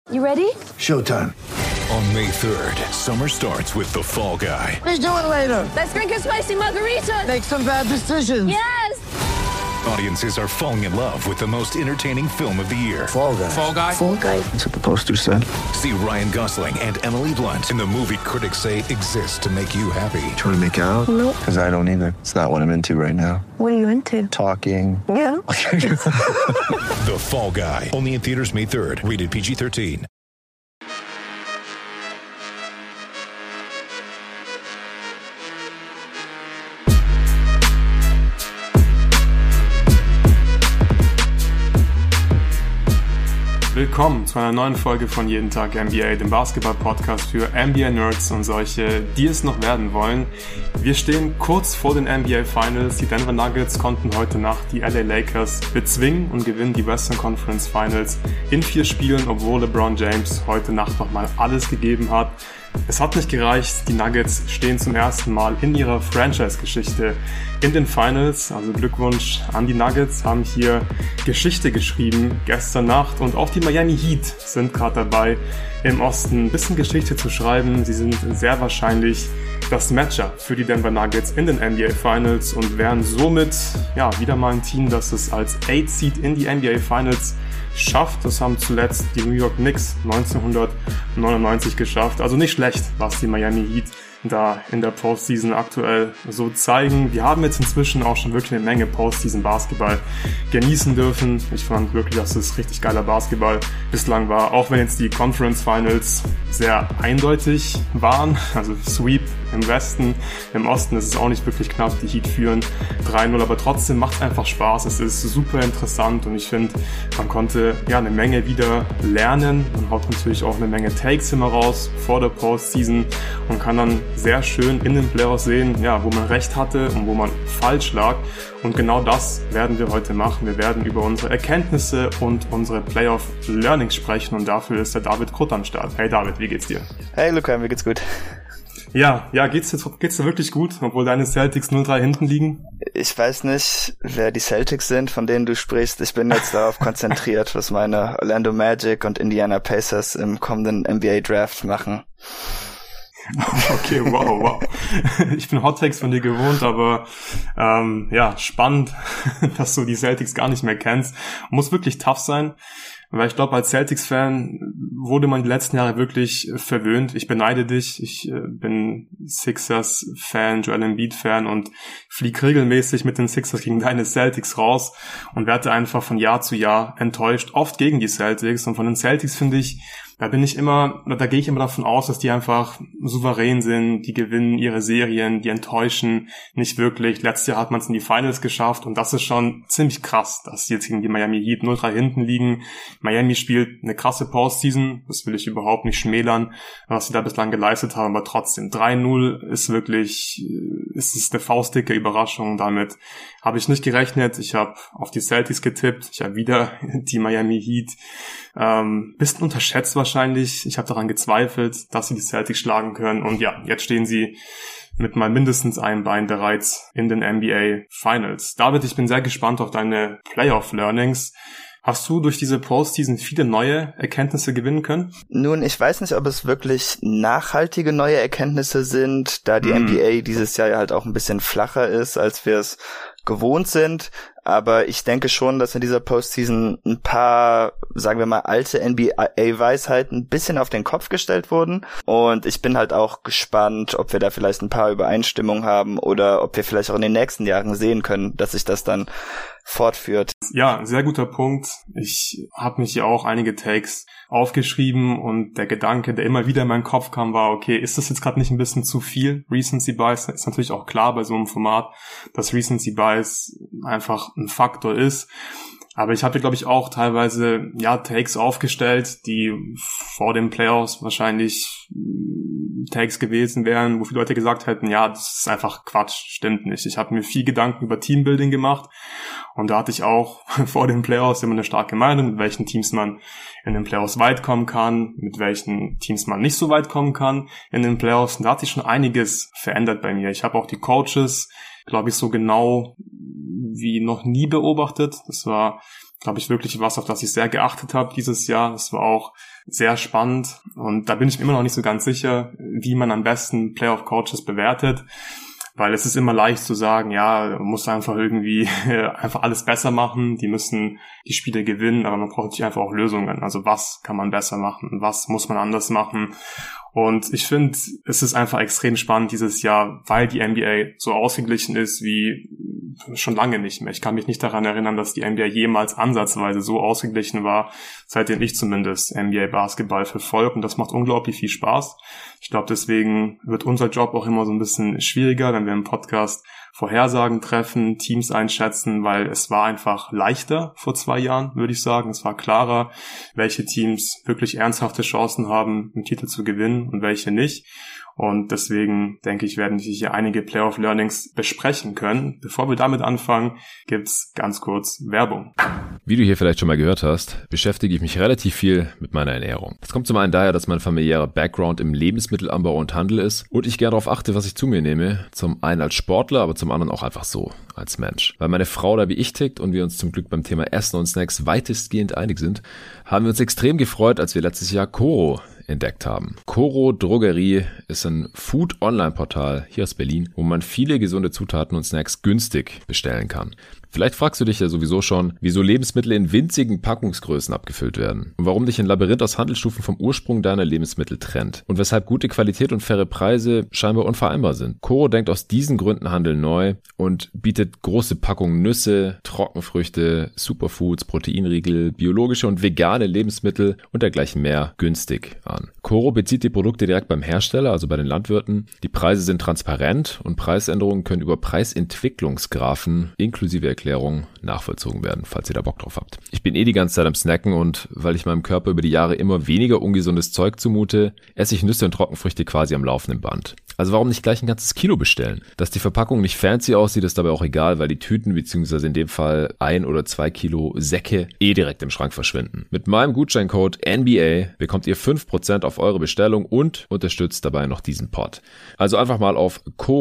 You ready? Showtime. On May 3rd, summer starts with The Fall Guy. Let's do it later. Let's drink a spicy margarita. Make some bad decisions. Yes! Audiences are falling in love with the most entertaining film of the year. Fall Guy. Fall Guy? Fall guy. That's what the poster said. See Ryan Gosling and Emily Blunt in the movie critics say exists to make you happy. Trying to make it out? Nope. Because I don't either. It's not what I'm into right now. What are you into? Talking. Yeah. The Fall Guy. Only in theaters May 3rd. Rated PG-13. Willkommen zu einer neuen Folge von Jeden Tag NBA, dem Basketball-Podcast für NBA-Nerds und solche, die es noch werden wollen. Wir stehen kurz vor den NBA Finals. Die Denver Nuggets konnten heute Nacht die LA Lakers bezwingen und gewinnen die Western Conference Finals in 4 Spielen, obwohl LeBron James heute Nacht nochmal alles gegeben hat. Es hat nicht gereicht, die Nuggets stehen zum ersten Mal in ihrer Franchise-Geschichte in den Finals. Also Glückwunsch an die Nuggets, haben hier Geschichte geschrieben gestern Nacht. Und auch die Miami Heat sind gerade dabei, im Osten ein bisschen Geschichte zu schreiben. Sie sind sehr wahrscheinlich das Matchup für die Denver Nuggets in den NBA Finals und wären somit wieder mal ein Team, das es als 8 Seed in die NBA Finals schafft. Das haben zuletzt die New York Knicks 1999 geschafft. Also nicht schlecht, was die Miami Heat da in der Postseason aktuell so zeigen. Wir haben jetzt inzwischen auch schon wirklich eine Menge Postseason-Basketball genießen dürfen. Ich fand wirklich, dass es richtig geiler Basketball bislang war, auch wenn jetzt die Conference Finals sehr eindeutig waren. Also Sweep im Westen, im Osten ist es auch nicht wirklich knapp. Die Heat führen 3-0, aber trotzdem macht es einfach Spaß. Es ist super interessant und ich finde, man konnte eine Menge wieder lernen. Man haut natürlich auch eine Menge Takes immer raus vor der Postseason und kann dann sehr schön in den Playoffs sehen, wo man recht hatte und wo man falsch lag. Und genau das werden wir heute machen. Wir werden über unsere Erkenntnisse und unsere Playoff-Learnings sprechen und dafür ist der David Krutt am Start. Hey David, wie geht's dir? Hey Luca, mir geht's gut. Ja, geht's dir wirklich gut, obwohl deine Celtics 0-3 hinten liegen? Ich weiß nicht, wer die Celtics sind, von denen du sprichst. Ich bin jetzt darauf konzentriert, was meine Orlando Magic und Indiana Pacers im kommenden NBA Draft machen. Okay, wow. Ich bin Hot Takes von dir gewohnt, aber spannend, dass du die Celtics gar nicht mehr kennst. Muss wirklich tough sein, weil ich glaube, als Celtics-Fan wurde man die letzten Jahre wirklich verwöhnt. Ich beneide dich, ich bin Sixers-Fan, Joel Embiid-Fan und flieg regelmäßig mit den Sixers gegen deine Celtics raus und werde einfach von Jahr zu Jahr enttäuscht, oft gegen die Celtics. Und von den Celtics finde ich, da gehe ich immer davon aus, dass die einfach souverän sind, die gewinnen ihre Serien, die enttäuschen nicht wirklich. Letztes Jahr hat man es in die Finals geschafft und das ist schon ziemlich krass, dass die jetzt gegen die Miami Heat 0-3 hinten liegen. Miami spielt eine krasse Postseason, das will ich überhaupt nicht schmälern, was sie da bislang geleistet haben, aber trotzdem 3-0 ist wirklich, ist es eine faustdicke Überraschung. Damit habe ich nicht gerechnet. Ich habe auf die Celtics getippt, ich habe wieder die Miami Heat bisschen unterschätzt wahrscheinlich. Ich habe daran gezweifelt, dass sie die Celtics schlagen können. Und jetzt stehen sie mit mal mindestens einem Bein bereits in den NBA Finals. David, ich bin sehr gespannt auf deine Playoff-Learnings. Hast du durch diese Postseason viele neue Erkenntnisse gewinnen können? Nun, ich weiß nicht, ob es wirklich nachhaltige neue Erkenntnisse sind, da die NBA dieses Jahr ja halt auch ein bisschen flacher ist, als wir es gewohnt sind. Aber ich denke schon, dass in dieser Postseason ein paar, sagen wir mal, alte NBA-Weisheiten ein bisschen auf den Kopf gestellt wurden. Und ich bin halt auch gespannt, ob wir da vielleicht ein paar Übereinstimmungen haben oder ob wir vielleicht auch in den nächsten Jahren sehen können, dass sich das dann fortführt. Ja, sehr guter Punkt. Ich habe mich hier auch einige Takes aufgeschrieben und der Gedanke, der immer wieder in meinen Kopf kam, war, okay, ist das jetzt gerade nicht ein bisschen zu viel? Recency Bias ist natürlich auch klar bei so einem Format, dass Recency Bias einfach ein Faktor ist. Aber ich habe, glaube ich, auch teilweise Takes aufgestellt, die vor den Playoffs wahrscheinlich Takes gewesen wären, wo viele Leute gesagt hätten, das ist einfach Quatsch, stimmt nicht. Ich habe mir viel Gedanken über Teambuilding gemacht und da hatte ich auch vor den Playoffs immer eine starke Meinung, mit welchen Teams man in den Playoffs weit kommen kann, mit welchen Teams man nicht so weit kommen kann in den Playoffs. Und da hat sich schon einiges verändert bei mir. Ich habe auch die Coaches, glaube ich, so genau wie noch nie beobachtet. Das war glaube ich, wirklich was, auf das ich sehr geachtet habe dieses Jahr. Es war auch sehr spannend und da bin ich mir immer noch nicht so ganz sicher, wie man am besten Playoff-Coaches bewertet. Weil es ist immer leicht zu sagen, ja, man muss einfach irgendwie einfach alles besser machen, die müssen die Spiele gewinnen, aber man braucht sich einfach auch Lösungen. Also was kann man besser machen, was muss man anders machen? Und ich finde, es ist einfach extrem spannend dieses Jahr, weil die NBA so ausgeglichen ist wie schon lange nicht mehr. Ich kann mich nicht daran erinnern, dass die NBA jemals ansatzweise so ausgeglichen war, seitdem ich zumindest NBA-Basketball verfolge. Und das macht unglaublich viel Spaß. Ich glaube, deswegen wird unser Job auch immer so ein bisschen schwieriger, wenn wir im Podcast Vorhersagen treffen, Teams einschätzen, weil es war einfach leichter vor 2 Jahren, würde ich sagen. Es war klarer, welche Teams wirklich ernsthafte Chancen haben, einen Titel zu gewinnen und welche nicht. Und deswegen denke ich, werden wir hier einige Playoff-Learnings besprechen können. Bevor wir damit anfangen, gibt's ganz kurz Werbung. Wie du hier vielleicht schon mal gehört hast, beschäftige ich mich relativ viel mit meiner Ernährung. Das kommt zum einen daher, dass mein familiärer Background im Lebensmittelanbau und Handel ist und ich gerne darauf achte, was ich zu mir nehme. Zum einen als Sportler, aber zum anderen auch einfach so, als Mensch. Weil meine Frau da wie ich tickt und wir uns zum Glück beim Thema Essen und Snacks weitestgehend einig sind, haben wir uns extrem gefreut, als wir letztes Jahr Coro entdeckt haben. Coro Drogerie ist ein Food-Online-Portal hier aus Berlin, wo man viele gesunde Zutaten und Snacks günstig bestellen kann. Vielleicht fragst du dich ja sowieso schon, wieso Lebensmittel in winzigen Packungsgrößen abgefüllt werden und warum dich ein Labyrinth aus Handelsstufen vom Ursprung deiner Lebensmittel trennt und weshalb gute Qualität und faire Preise scheinbar unvereinbar sind. Coro denkt aus diesen Gründen Handel neu und bietet große Packungen Nüsse, Trockenfrüchte, Superfoods, Proteinriegel, biologische und vegane Lebensmittel und dergleichen mehr günstig an. Coro bezieht die Produkte direkt beim Hersteller, also bei den Landwirten. Die Preise sind transparent und Preisänderungen können über Preisentwicklungsgraphen inklusive Erklärung nachvollzogen werden, falls ihr da Bock drauf habt. Ich bin die ganze Zeit am Snacken und weil ich meinem Körper über die Jahre immer weniger ungesundes Zeug zumute, esse ich Nüsse und Trockenfrüchte quasi am laufenden Band. Also warum nicht gleich ein ganzes Kilo bestellen? Dass die Verpackung nicht fancy aussieht, ist dabei auch egal, weil die Tüten bzw. in dem Fall 1 oder 2 Kilo Säcke direkt im Schrank verschwinden. Mit meinem Gutscheincode NBA bekommt ihr 5% auf eure Bestellung und unterstützt dabei noch diesen Pod. Also einfach mal auf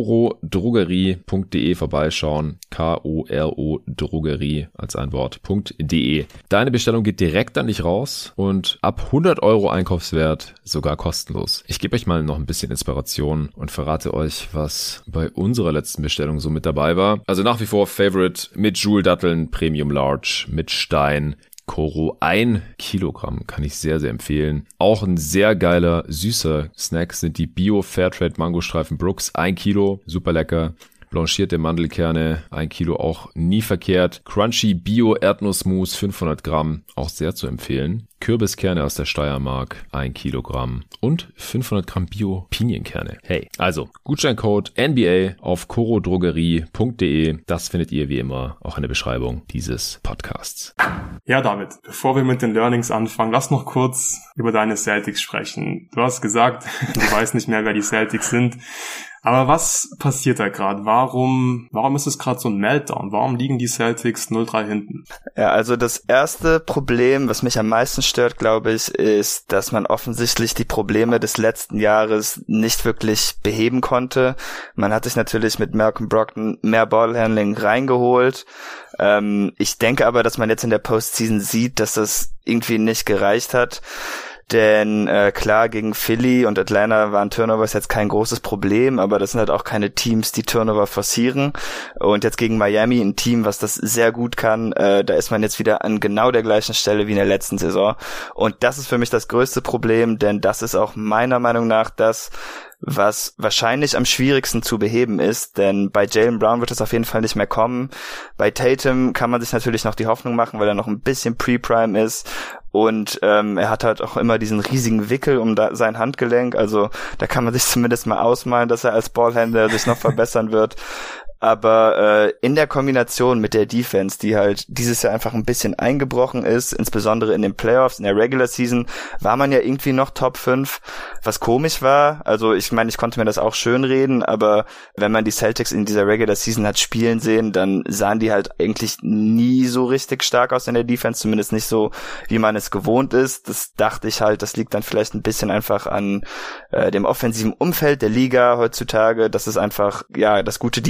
corodrogerie.de vorbeischauen. K-O-R-O Drogerie als ein Wort.de. Deine Bestellung geht direkt an dich raus und ab 100 € Einkaufswert sogar kostenlos. Ich gebe euch mal noch ein bisschen Inspiration und verrate euch, was bei unserer letzten Bestellung so mit dabei war. Also nach wie vor Favorite mit Joule-Datteln, Premium Large, mit Stein. Coro 1 Kilogramm kann ich sehr, sehr empfehlen. Auch ein sehr geiler, süßer Snack sind die Bio Fairtrade Mangostreifen Brooks. 1 Kilo, super lecker. Blanchierte Mandelkerne, 1 Kilo, auch nie verkehrt. Crunchy Bio Erdnussmus, 500 Gramm, auch sehr zu empfehlen. Kürbiskerne aus der Steiermark, 1 Kilogramm. Und 500 Gramm Bio Pinienkerne. Hey, also Gutscheincode NBA auf corodrogerie.de. Das findet ihr wie immer auch in der Beschreibung dieses Podcasts. Ja, David, bevor wir mit den Learnings anfangen, lass noch kurz über deine Celtics sprechen. Du hast gesagt, du weißt nicht mehr, wer die Celtics sind. Aber was passiert da gerade? Warum ist es gerade so ein Meltdown? Warum liegen die Celtics 0-3 hinten? Ja, also das erste Problem, was mich am meisten stört, glaube ich, ist, dass man offensichtlich die Probleme des letzten Jahres nicht wirklich beheben konnte. Man hat sich natürlich mit Malcolm Brogdon mehr Ballhandling reingeholt. Ich denke aber, dass man jetzt in der Postseason sieht, dass das irgendwie nicht gereicht hat. Denn klar, gegen Philly und Atlanta waren Turnovers jetzt kein großes Problem, aber das sind halt auch keine Teams, die Turnover forcieren. Und jetzt gegen Miami, ein Team, was das sehr gut kann, da ist man jetzt wieder an genau der gleichen Stelle wie in der letzten Saison. Und das ist für mich das größte Problem, denn das ist auch meiner Meinung nach das, was wahrscheinlich am schwierigsten zu beheben ist, denn bei Jaylen Brown wird es auf jeden Fall nicht mehr kommen. Bei Tatum kann man sich natürlich noch die Hoffnung machen, weil er noch ein bisschen Pre-Prime ist und er hat halt auch immer diesen riesigen Wickel um sein Handgelenk, also da kann man sich zumindest mal ausmalen, dass er als Ballhändler sich noch verbessern wird. Aber in der Kombination mit der Defense, die halt dieses Jahr einfach ein bisschen eingebrochen ist, insbesondere in den Playoffs, in der Regular Season, war man ja irgendwie noch Top 5, was komisch war. Also ich meine, ich konnte mir das auch schön reden, aber wenn man die Celtics in dieser Regular Season hat spielen sehen, dann sahen die halt eigentlich nie so richtig stark aus in der Defense, zumindest nicht so, wie man es gewohnt ist. Das dachte ich halt, das liegt dann vielleicht ein bisschen einfach an dem offensiven Umfeld der Liga heutzutage, dass es einfach, ja, das gute Defenses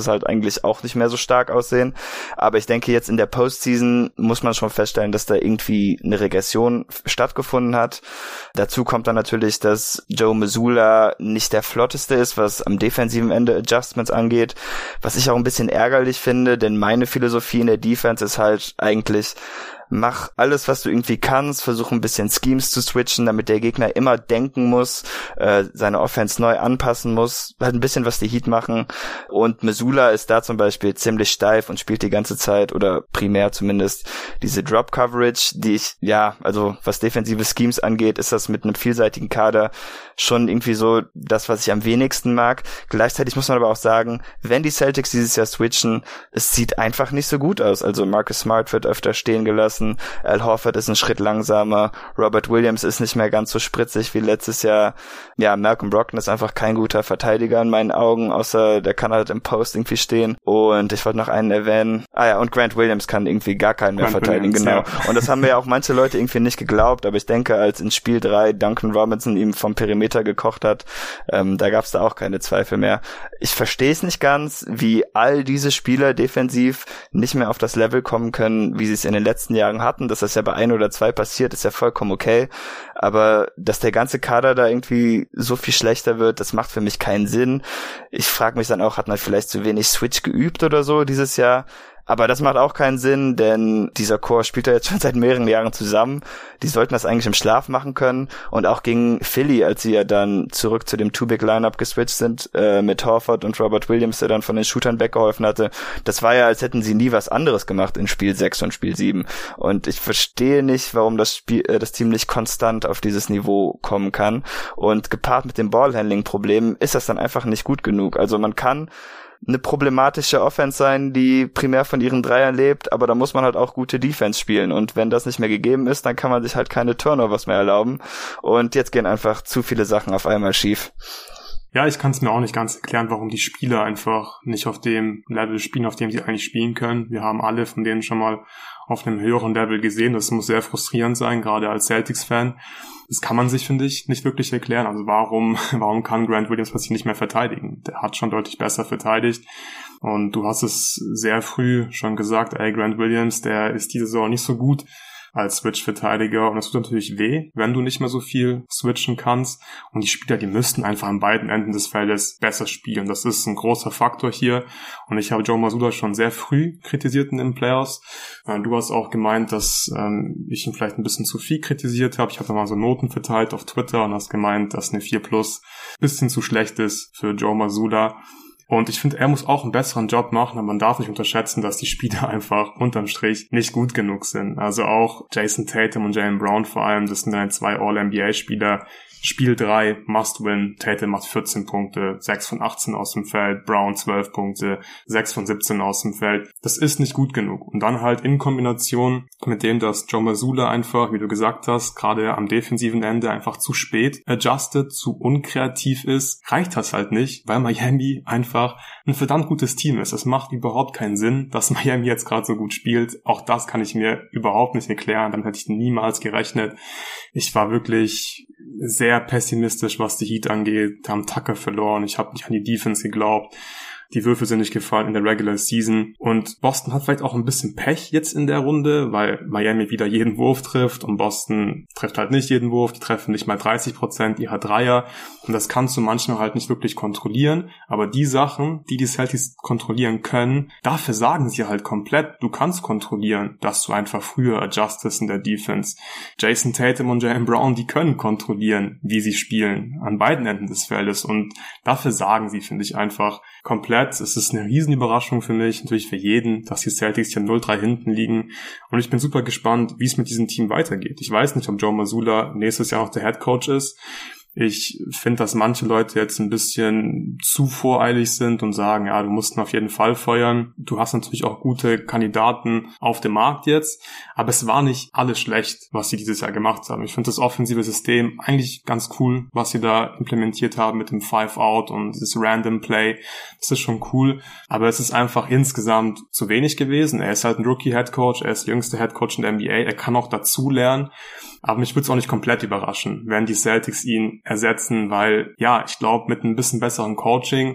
sie halt eigentlich auch nicht mehr so stark aussehen. Aber ich denke, jetzt in der Postseason muss man schon feststellen, dass da irgendwie eine Regression stattgefunden hat. Dazu kommt dann natürlich, dass Joe Mazzulla nicht der flotteste ist, was am defensiven Ende Adjustments angeht, was ich auch ein bisschen ärgerlich finde, denn meine Philosophie in der Defense ist halt eigentlich: mach alles, was du irgendwie kannst, versuch ein bisschen Schemes zu switchen, damit der Gegner immer denken muss, seine Offense neu anpassen muss, halt ein bisschen, was die Heat machen. Und Mazzulla ist da zum Beispiel ziemlich steif und spielt die ganze Zeit, oder primär zumindest, diese Drop-Coverage, die ich, also was defensive Schemes angeht, ist das mit einem vielseitigen Kader schon irgendwie so das, was ich am wenigsten mag. Gleichzeitig muss man aber auch sagen, wenn die Celtics dieses Jahr switchen, es sieht einfach nicht so gut aus. Also Marcus Smart wird öfter stehen gelassen, Al Horford ist einen Schritt langsamer, Robert Williams ist nicht mehr ganz so spritzig wie letztes Jahr. Ja, Malcolm Brogdon ist einfach kein guter Verteidiger in meinen Augen, außer der kann halt im Post irgendwie stehen. Und ich wollte noch einen erwähnen. Und Grant Williams kann irgendwie gar keinen mehr verteidigen, genau. Ja. Und das haben mir ja auch manche Leute irgendwie nicht geglaubt, aber ich denke, als in Spiel 3 Duncan Robinson ihm vom Perimeter gekocht hat, da gab's da auch keine Zweifel mehr. Ich verstehe es nicht ganz, wie all diese Spieler defensiv nicht mehr auf das Level kommen können, wie sie es in den letzten Jahren hatten. Dass das ja bei 1 oder 2 passiert, ist ja vollkommen okay. Aber dass der ganze Kader da irgendwie so viel schlechter wird, das macht für mich keinen Sinn. Ich frage mich dann auch, hat man vielleicht zu wenig Switch geübt oder so dieses Jahr? Aber das macht auch keinen Sinn, denn dieser Core spielt ja jetzt schon seit mehreren Jahren zusammen. Die sollten das eigentlich im Schlaf machen können. Und auch gegen Philly, als sie ja dann zurück zu dem Two-Big-Lineup geswitcht sind, mit Horford und Robert Williams, der dann von den Shootern weggeholfen hatte, das war ja, als hätten sie nie was anderes gemacht in Spiel 6 und Spiel 7. Und ich verstehe nicht, warum das Team nicht konstant auf dieses Niveau kommen kann. Und gepaart mit dem Ballhandling-Problem ist das dann einfach nicht gut genug. Also man kann eine problematische Offense sein, die primär von ihren Dreiern lebt, aber da muss man halt auch gute Defense spielen, und wenn das nicht mehr gegeben ist, dann kann man sich halt keine Turnovers mehr erlauben, und jetzt gehen einfach zu viele Sachen auf einmal schief. Ja, ich kann es mir auch nicht ganz erklären, warum die Spieler einfach nicht auf dem Level spielen, auf dem sie eigentlich spielen können. Wir haben alle von denen schon mal auf einem höheren Level gesehen. Das muss sehr frustrierend sein, gerade als Celtics-Fan. Das kann man sich, finde ich, nicht wirklich erklären. Also warum kann Grant Williams plötzlich nicht mehr verteidigen? Der hat schon deutlich besser verteidigt. Und du hast es sehr früh schon gesagt, Grant Williams, der ist diese Saison nicht so gut als Switch-Verteidiger, und das tut natürlich weh, wenn du nicht mehr so viel switchen kannst, und die Spieler, die müssten einfach an beiden Enden des Feldes besser spielen. Das ist ein großer Faktor hier, und ich habe Joe Mazzulla schon sehr früh kritisiert in den Playoffs. Du hast auch gemeint, dass ich ihn vielleicht ein bisschen zu viel kritisiert habe. Ich habe da mal so Noten verteilt auf Twitter und hast gemeint, dass eine 4+ bisschen zu schlecht ist für Joe Mazzulla. Und ich finde, er muss auch einen besseren Job machen, aber man darf nicht unterschätzen, dass die Spieler einfach unterm Strich nicht gut genug sind. Also auch Jason Tatum und Jaylen Brown vor allem, das sind dann 2 All-NBA-Spieler. Spiel 3, must win. Tatum macht 14 Punkte, 6 von 18 aus dem Feld, Brown 12 Punkte, 6 von 17 aus dem Feld. Das ist nicht gut genug. Und dann halt in Kombination mit dem, dass Joe Mazzulla einfach, wie du gesagt hast, gerade am defensiven Ende einfach zu spät adjusted, zu unkreativ ist, reicht das halt nicht, weil Miami einfach ein verdammt gutes Team ist. Es macht überhaupt keinen Sinn, dass Miami jetzt gerade so gut spielt. Auch das kann ich mir überhaupt nicht erklären. Damit hätte ich niemals gerechnet. Ich war wirklich sehr pessimistisch, was die Heat angeht, haben Tucker verloren, ich habe nicht an die Defense geglaubt, die Würfe sind nicht gefallen in der Regular Season, und Boston hat vielleicht auch ein bisschen Pech jetzt in der Runde, weil Miami wieder jeden Wurf trifft und Boston trifft halt nicht jeden Wurf, die treffen nicht mal 30% ihrer Dreier, und das kannst du manchmal halt nicht wirklich kontrollieren, aber die Sachen, die Celtics kontrollieren können, dafür sagen sie halt komplett, du kannst kontrollieren, dass du einfach früher adjustest in der Defense. Jason Tatum und Jaylen Brown, die können kontrollieren, wie sie spielen, an beiden Enden des Feldes, und dafür sagen sie, finde ich, einfach komplett. Es ist eine Riesenüberraschung für mich, natürlich für jeden, dass die Celtics hier 0-3 hinten liegen, und ich bin super gespannt, wie es mit diesem Team weitergeht. Ich weiß nicht, ob Joe Mazzulla nächstes Jahr noch der Head Coach ist. Ich finde, dass manche Leute jetzt ein bisschen zu voreilig sind und sagen, ja, du musst ihn auf jeden Fall feuern. Du hast natürlich auch gute Kandidaten auf dem Markt jetzt, aber es war nicht alles schlecht, was sie dieses Jahr gemacht haben. Ich finde das offensive System eigentlich ganz cool, was sie da implementiert haben mit dem 5-Out und das Random Play. Das ist schon cool, aber es ist einfach insgesamt zu wenig gewesen. Er ist halt ein Rookie-Headcoach, er ist der jüngste Headcoach in der NBA, er kann auch dazu lernen. Aber mich würde es auch nicht komplett überraschen, wenn die Celtics ihn ersetzen, weil, ja, ich glaube, mit ein bisschen besseren Coaching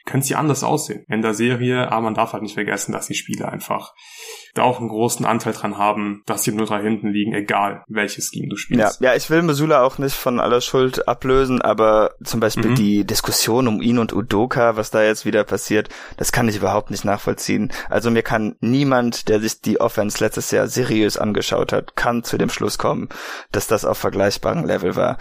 könnte sie anders aussehen in der Serie, aber man darf halt nicht vergessen, dass die Spieler einfach da auch einen großen Anteil dran haben, dass sie nur 3 hinten liegen, egal welches Scheme du spielst. Ja, ich will Mazzulla auch nicht von aller Schuld ablösen, aber zum Beispiel die Diskussion um ihn und Udoka, was da jetzt wieder passiert, das kann ich überhaupt nicht nachvollziehen. Also mir kann niemand, der sich die Offense letztes Jahr seriös angeschaut hat, kann zu dem Schluss kommen, dass das auf vergleichbarem Level war.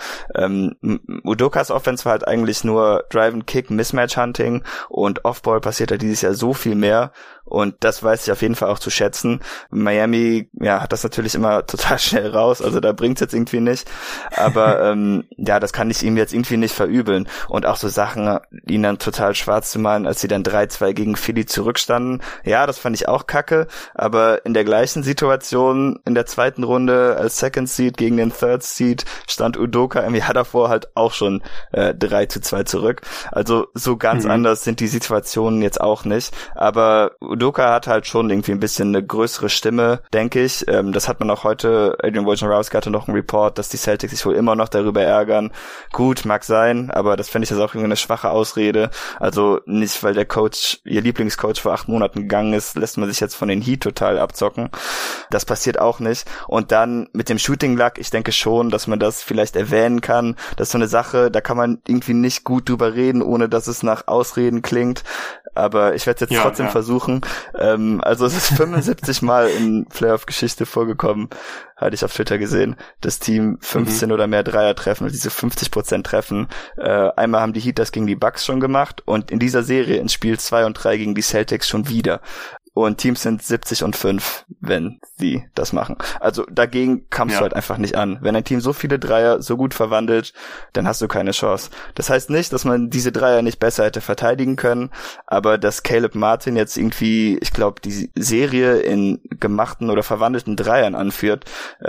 Udokas Offense war halt eigentlich nur Drive and Kick, Mismatch Hunting, und Offball passiert da dieses Jahr so viel mehr. Und das weiß ich auf jeden Fall auch zu schätzen. Miami, hat das natürlich immer total schnell raus. Also da bringt's jetzt irgendwie nicht. Aber das kann ich ihm jetzt irgendwie nicht verübeln. Und auch so Sachen, ihn dann total schwarz zu malen, als sie dann 3-2 gegen Philly zurückstanden. Ja, das fand ich auch kacke. Aber in der gleichen Situation, in der zweiten Runde als Second Seed gegen den Third Seed, stand Udoka im Jahr davor halt auch schon 3-2 zurück. Also so ganz anders sind die Situationen jetzt auch nicht. Aber Udoka hat halt schon irgendwie ein bisschen eine größere Stimme, denke ich. Das hat man auch heute, Adrian Wojnarowski hatte noch einen Report, dass die Celtics sich wohl immer noch darüber ärgern. Gut, mag sein, aber das finde ich jetzt auch irgendwie eine schwache Ausrede. Also nicht, weil der Coach, ihr Lieblingscoach vor 8 Monaten gegangen ist, lässt man sich jetzt von den Heat total abzocken. Das passiert auch nicht. Und dann mit dem Shooting Luck, ich denke schon, dass man das vielleicht erwähnen kann. Das ist so eine Sache, da kann man irgendwie nicht gut drüber reden, ohne dass es nach Ausreden klingt. Aber ich werde es jetzt trotzdem versuchen. Also es ist 75 Mal in Playoff-Geschichte vorgekommen, hatte ich auf Twitter gesehen, das Team 15 oder mehr Dreier treffen und diese 50% treffen. Einmal haben die Heat das gegen die Bucks schon gemacht und in dieser Serie in Spiel 2 und 3 gegen die Celtics schon wieder. Und Teams sind 70-5, wenn sie das machen. Also dagegen kamst du halt einfach nicht an. Wenn ein Team so viele Dreier so gut verwandelt, dann hast du keine Chance. Das heißt nicht, dass man diese Dreier nicht besser hätte verteidigen können, aber dass Caleb Martin jetzt irgendwie, ich glaube, die Serie in gemachten oder verwandelten Dreiern anführt,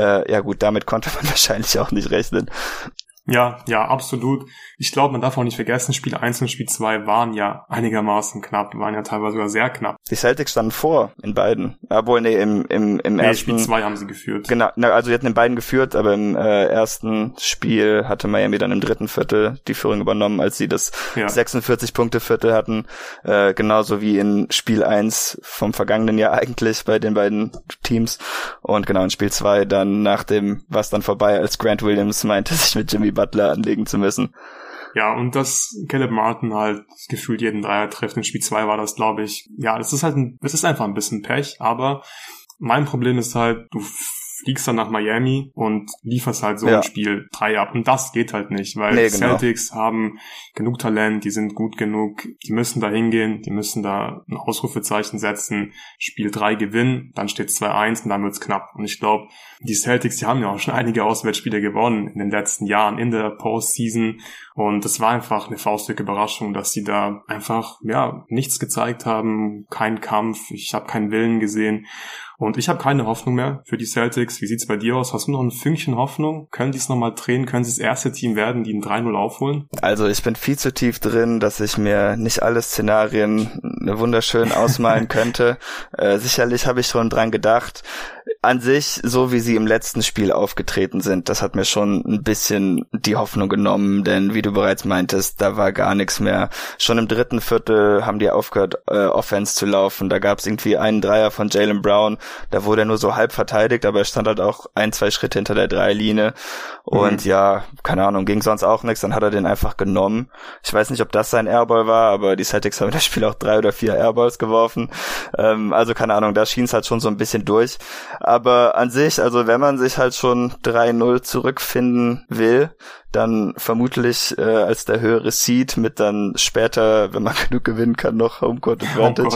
damit konnte man wahrscheinlich auch nicht rechnen. Ja, absolut. Ich glaube, man darf auch nicht vergessen, Spiel 1 und Spiel 2 waren ja einigermaßen knapp, waren ja teilweise sogar sehr knapp. Die Celtics standen vor in beiden. Obwohl, im ersten... Spiel 2 haben sie geführt. Genau, also sie hatten in beiden geführt, aber im ersten Spiel hatte Miami dann im dritten Viertel die Führung übernommen, als sie das 46-Punkte-Viertel hatten. Genauso wie in Spiel 1 vom vergangenen Jahr eigentlich bei den beiden Teams. Und genau in Spiel 2 dann nach dem, was dann vorbei, als Grant Williams meinte, sich mit Jimmy Butler anlegen zu müssen. Ja, und dass Caleb Martin halt gefühlt jeden Dreier trifft. In Spiel 2 war das, glaube ich, es ist einfach ein bisschen Pech, aber mein Problem ist halt, du fliegst dann nach Miami und lieferst halt so ein Spiel 3 ab. Und das geht halt nicht, weil die Celtics haben genug Talent, die sind gut genug, die müssen da hingehen, die müssen da ein Ausrufezeichen setzen, Spiel 3 gewinnen, dann steht 2-1 und dann wird's knapp. Und ich glaube, die Celtics, die haben ja auch schon einige Auswärtsspiele gewonnen in den letzten Jahren in der Postseason. Und es war einfach eine faustdicke Überraschung, dass sie da einfach, nichts gezeigt haben, keinen Kampf, ich habe keinen Willen gesehen. Und ich habe keine Hoffnung mehr für die Celtics. Wie sieht's bei dir aus? Hast du noch ein Fünkchen Hoffnung? Können die es nochmal drehen? Können sie das erste Team werden, die ein 3-0 aufholen? Also ich bin viel zu tief drin, dass ich mir nicht alle Szenarien wunderschön ausmalen könnte. Sicherlich habe ich schon dran gedacht. An sich, so wie sie im letzten Spiel aufgetreten sind, das hat mir schon ein bisschen die Hoffnung genommen, denn wie du bereits meintest, da war gar nichts mehr. Schon im dritten Viertel haben die aufgehört, Offense zu laufen. Da gab es irgendwie einen Dreier von Jaylen Brown, da wurde er nur so halb verteidigt, aber er stand halt auch 1-2 Schritte hinter der Dreierlinie. Und keine Ahnung, ging sonst auch nichts, dann hat er den einfach genommen. Ich weiß nicht, ob das sein Airball war, aber die Celtics haben in das Spiel auch 3 oder 4 Airballs geworfen. Also keine Ahnung, da schien es halt schon so ein bisschen durch. Aber an sich, also wenn man sich halt schon 3-0 zurückfinden will, dann vermutlich als der höhere Seed mit dann später, wenn man genug gewinnen kann, noch Homecourt Advantage.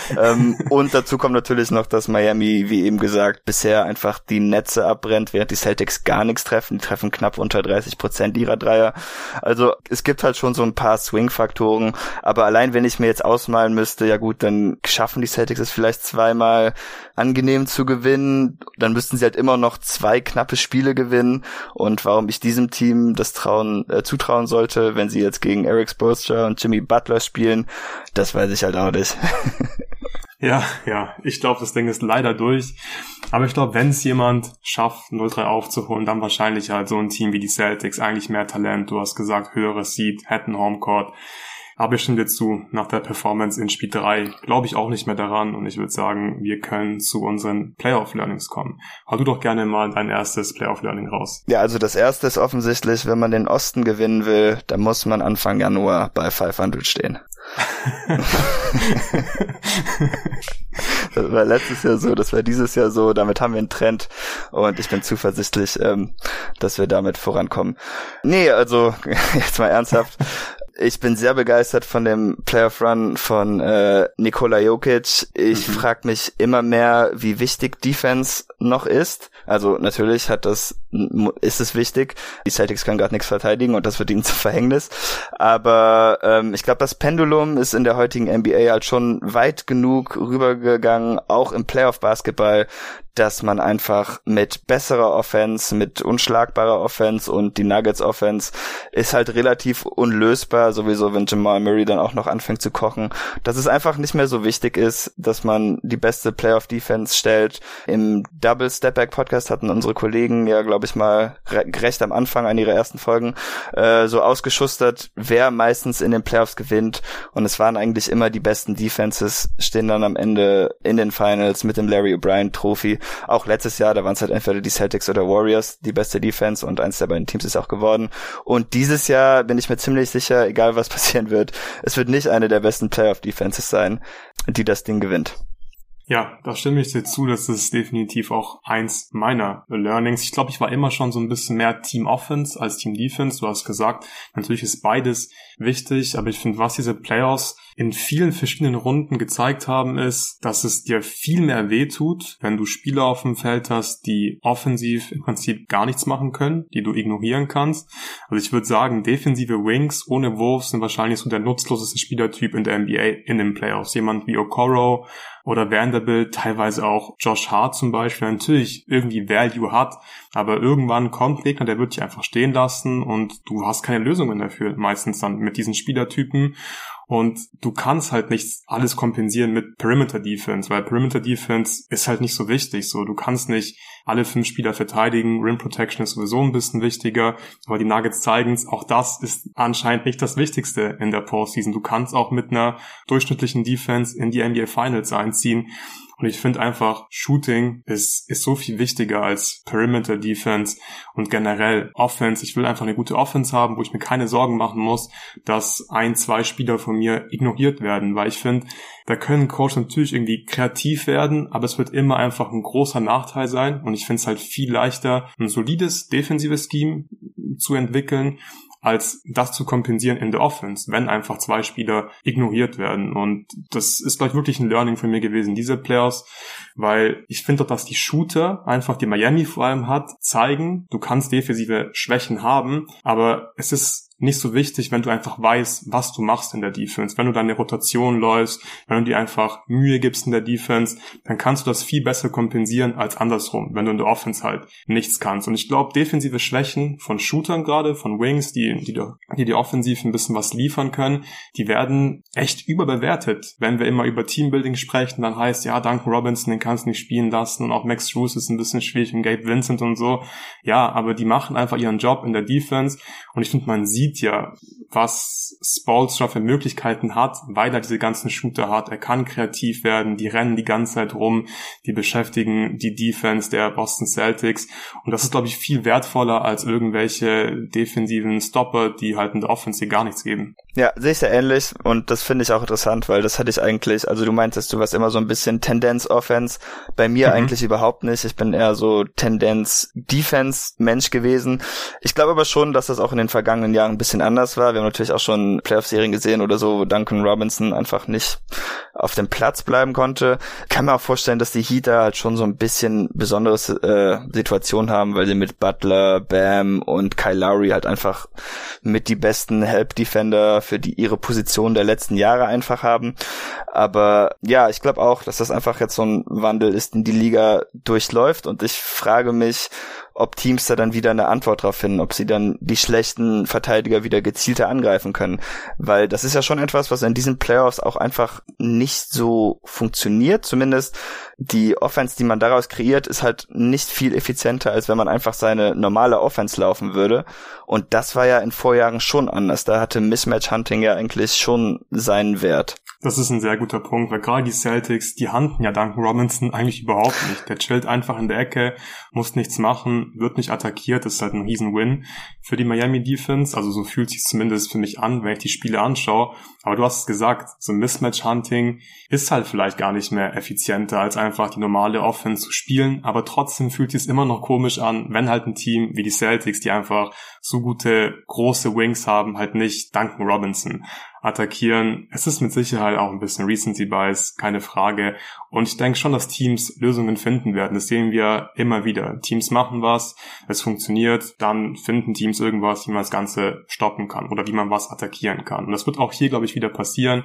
Und dazu kommt natürlich noch, dass Miami, wie eben gesagt, bisher einfach die Netze abbrennt, während die Celtics gar nichts treffen. Die treffen knapp unter 30% ihrer Dreier. Also es gibt halt schon so ein paar Swing-Faktoren, aber allein wenn ich mir jetzt ausmalen müsste, ja gut, dann schaffen die Celtics es vielleicht zweimal angenehm zu gewinnen, dann müssten sie halt immer noch 2 knappe Spiele gewinnen. Und warum ich diesem Team das zutrauen sollte, wenn sie jetzt gegen Eric Spoelstra und Jimmy Butler spielen, das weiß ich halt auch nicht. Ja, ich glaube, das Ding ist leider durch. Aber ich glaube, wenn es jemand schafft, 0-3 aufzuholen, dann wahrscheinlich halt so ein Team wie die Celtics, eigentlich mehr Talent. Du hast gesagt, höheres Seed, hätten Homecourt. Aber ich stimme dir zu, nach der Performance in Spiel 3 glaube ich auch nicht mehr daran und ich würde sagen, wir können zu unseren Playoff-Learnings kommen. Hau du doch gerne mal dein erstes Playoff-Learning raus. Ja, also das erste ist offensichtlich, wenn man den Osten gewinnen will, dann muss man Anfang Januar bei 500 stehen. Das war letztes Jahr so, das war dieses Jahr so, damit haben wir einen Trend und ich bin zuversichtlich, dass wir damit vorankommen. Nee, also jetzt mal ernsthaft. Ich bin sehr begeistert von dem Playoff-Run von Nikola Jokic. Ich frage mich immer mehr, wie wichtig Defense noch ist. Also natürlich ist es wichtig. Die Celtics können gerade nichts verteidigen und das wird ihnen zum Verhängnis. Aber ich glaube, das Pendulum ist in der heutigen NBA halt schon weit genug rübergegangen, auch im Playoff-Basketball, dass man einfach mit besserer Offense, mit unschlagbarer Offense und die Nuggets Offense ist halt relativ unlösbar, sowieso wenn Jamal Murray dann auch noch anfängt zu kochen, dass es einfach nicht mehr so wichtig ist, dass man die beste Playoff-Defense stellt. Im Double Step Back Podcast hatten unsere Kollegen ja, glaube ich mal, recht am Anfang an ihrer ersten Folgen so ausgeschustert, wer meistens in den Playoffs gewinnt und es waren eigentlich immer die besten Defenses, stehen dann am Ende in den Finals mit dem Larry O'Brien Trophy. Auch letztes Jahr, da waren es halt entweder die Celtics oder Warriors, die beste Defense und eins der beiden Teams ist auch geworden. Und dieses Jahr bin ich mir ziemlich sicher, egal was passieren wird, es wird nicht eine der besten Playoff-Defenses sein, die das Ding gewinnt. Ja, da stimme ich dir zu, das ist definitiv auch eins meiner Learnings. Ich glaube, ich war immer schon so ein bisschen mehr Team Offense als Team Defense. Du hast gesagt, natürlich ist beides wichtig, aber ich finde, was diese Playoffs in vielen verschiedenen Runden gezeigt haben, ist, dass es dir viel mehr wehtut, wenn du Spieler auf dem Feld hast, die offensiv im Prinzip gar nichts machen können, die du ignorieren kannst. Also ich würde sagen, defensive Wings ohne Wurf sind wahrscheinlich so der nutzloseste Spielertyp in der NBA in den Playoffs. Jemand wie Okoro oder Vanderbilt, teilweise auch Josh Hart zum Beispiel, natürlich irgendwie Value hat, aber irgendwann kommt ein Gegner, der wird dich einfach stehen lassen und du hast keine Lösungen dafür, meistens dann mit diesen Spielertypen. Und du kannst halt nicht alles kompensieren mit Perimeter Defense, weil Perimeter Defense ist halt nicht so wichtig. So, du kannst nicht alle 5 Spieler verteidigen. Rim Protection ist sowieso ein bisschen wichtiger, aber die Nuggets zeigen's. Auch das ist anscheinend nicht das Wichtigste in der Postseason. Du kannst auch mit einer durchschnittlichen Defense in die NBA Finals einziehen. Und ich finde einfach, Shooting ist so viel wichtiger als Perimeter Defense und generell Offense. Ich will einfach eine gute Offense haben, wo ich mir keine Sorgen machen muss, dass 1-2 Spieler von mir ignoriert werden, weil ich finde, da können Coaches natürlich irgendwie kreativ werden, aber es wird immer einfach ein großer Nachteil sein und ich finde es halt viel leichter, ein solides defensives Scheme zu entwickeln, als das zu kompensieren in der Offense, wenn einfach 2 Spieler ignoriert werden. Und das ist, glaube ich, wirklich ein Learning von mir gewesen, diese Playoffs, weil ich finde doch, dass die Shooter, einfach die Miami vor allem hat, zeigen, du kannst defensive Schwächen haben, aber es ist nicht so wichtig, wenn du einfach weißt, was du machst in der Defense. Wenn du deine Rotation läufst, wenn du dir einfach Mühe gibst in der Defense, dann kannst du das viel besser kompensieren als andersrum, wenn du in der Offense halt nichts kannst. Und ich glaube, defensive Schwächen von Shootern gerade, von Wings, die offensiv ein bisschen was liefern können, die werden echt überbewertet. Wenn wir immer über Teambuilding sprechen, dann heißt, ja, Duncan Robinson, den kannst du nicht spielen lassen und auch Max Strus ist ein bisschen schwierig und Gabe Vincent und so. Ja, aber die machen einfach ihren Job in der Defense und ich finde, man sieht ja, was Spoelstra für Möglichkeiten hat, weil er diese ganzen Shooter hat. Er kann kreativ werden, die rennen die ganze Zeit rum, die beschäftigen die Defense der Boston Celtics und das ist, glaube ich, viel wertvoller als irgendwelche defensiven Stopper, die halt in der Offense hier gar nichts geben. Ja, sehe ich sehr ähnlich und das finde ich auch interessant, weil das hatte ich eigentlich, also du meintest, du warst immer so ein bisschen Tendenz-Offense, bei mir eigentlich überhaupt nicht. Ich bin eher so Tendenz-Defense-Mensch gewesen. Ich glaube aber schon, dass das auch in den vergangenen Jahren ein bisschen anders war. Wir haben natürlich auch schon Playoff-Serien gesehen oder so, wo Duncan Robinson einfach nicht auf dem Platz bleiben konnte. Ich kann mir auch vorstellen, dass die Heat da halt schon so ein bisschen besondere Situation haben, weil sie mit Butler, Bam und Kyle Lowry halt einfach mit die besten Help-Defender für ihre Position der letzten Jahre einfach haben. Aber ja, ich glaube auch, dass das einfach jetzt so ein Wandel ist, den die Liga durchläuft und ich frage mich, ob Teams da dann wieder eine Antwort drauf finden, ob sie dann die schlechten Verteidiger wieder gezielter angreifen können. Weil das ist ja schon etwas, was in diesen Playoffs auch einfach nicht so funktioniert. Zumindest die Offense, die man daraus kreiert, ist halt nicht viel effizienter, als wenn man einfach seine normale Offense laufen würde. Und das war ja in Vorjahren schon anders. Da hatte Mismatch-Hunting ja eigentlich schon seinen Wert. Das ist ein sehr guter Punkt, weil gerade die Celtics, die handen ja Duncan Robinson eigentlich überhaupt nicht. Der chillt einfach in der Ecke, muss nichts machen, wird nicht attackiert, das ist halt ein Riesen-Win für die Miami Defense. Also so fühlt sich zumindest für mich an, wenn ich die Spiele anschaue. Aber du hast es gesagt, so Mismatch-Hunting ist halt vielleicht gar nicht mehr effizienter, als einfach die normale Offense zu spielen. Aber trotzdem fühlt sich es immer noch komisch an, wenn halt ein Team wie die Celtics, die einfach so gute, große Wings haben, halt nicht Duncan Robinson attackieren. Es ist mit Sicherheit auch ein bisschen Recency Bias, keine Frage. Und ich denke schon, dass Teams Lösungen finden werden. Das sehen wir immer wieder. Teams machen was, es funktioniert, dann finden Teams irgendwas, wie man das Ganze stoppen kann oder wie man was attackieren kann. Und das wird auch hier, glaube ich, wieder passieren.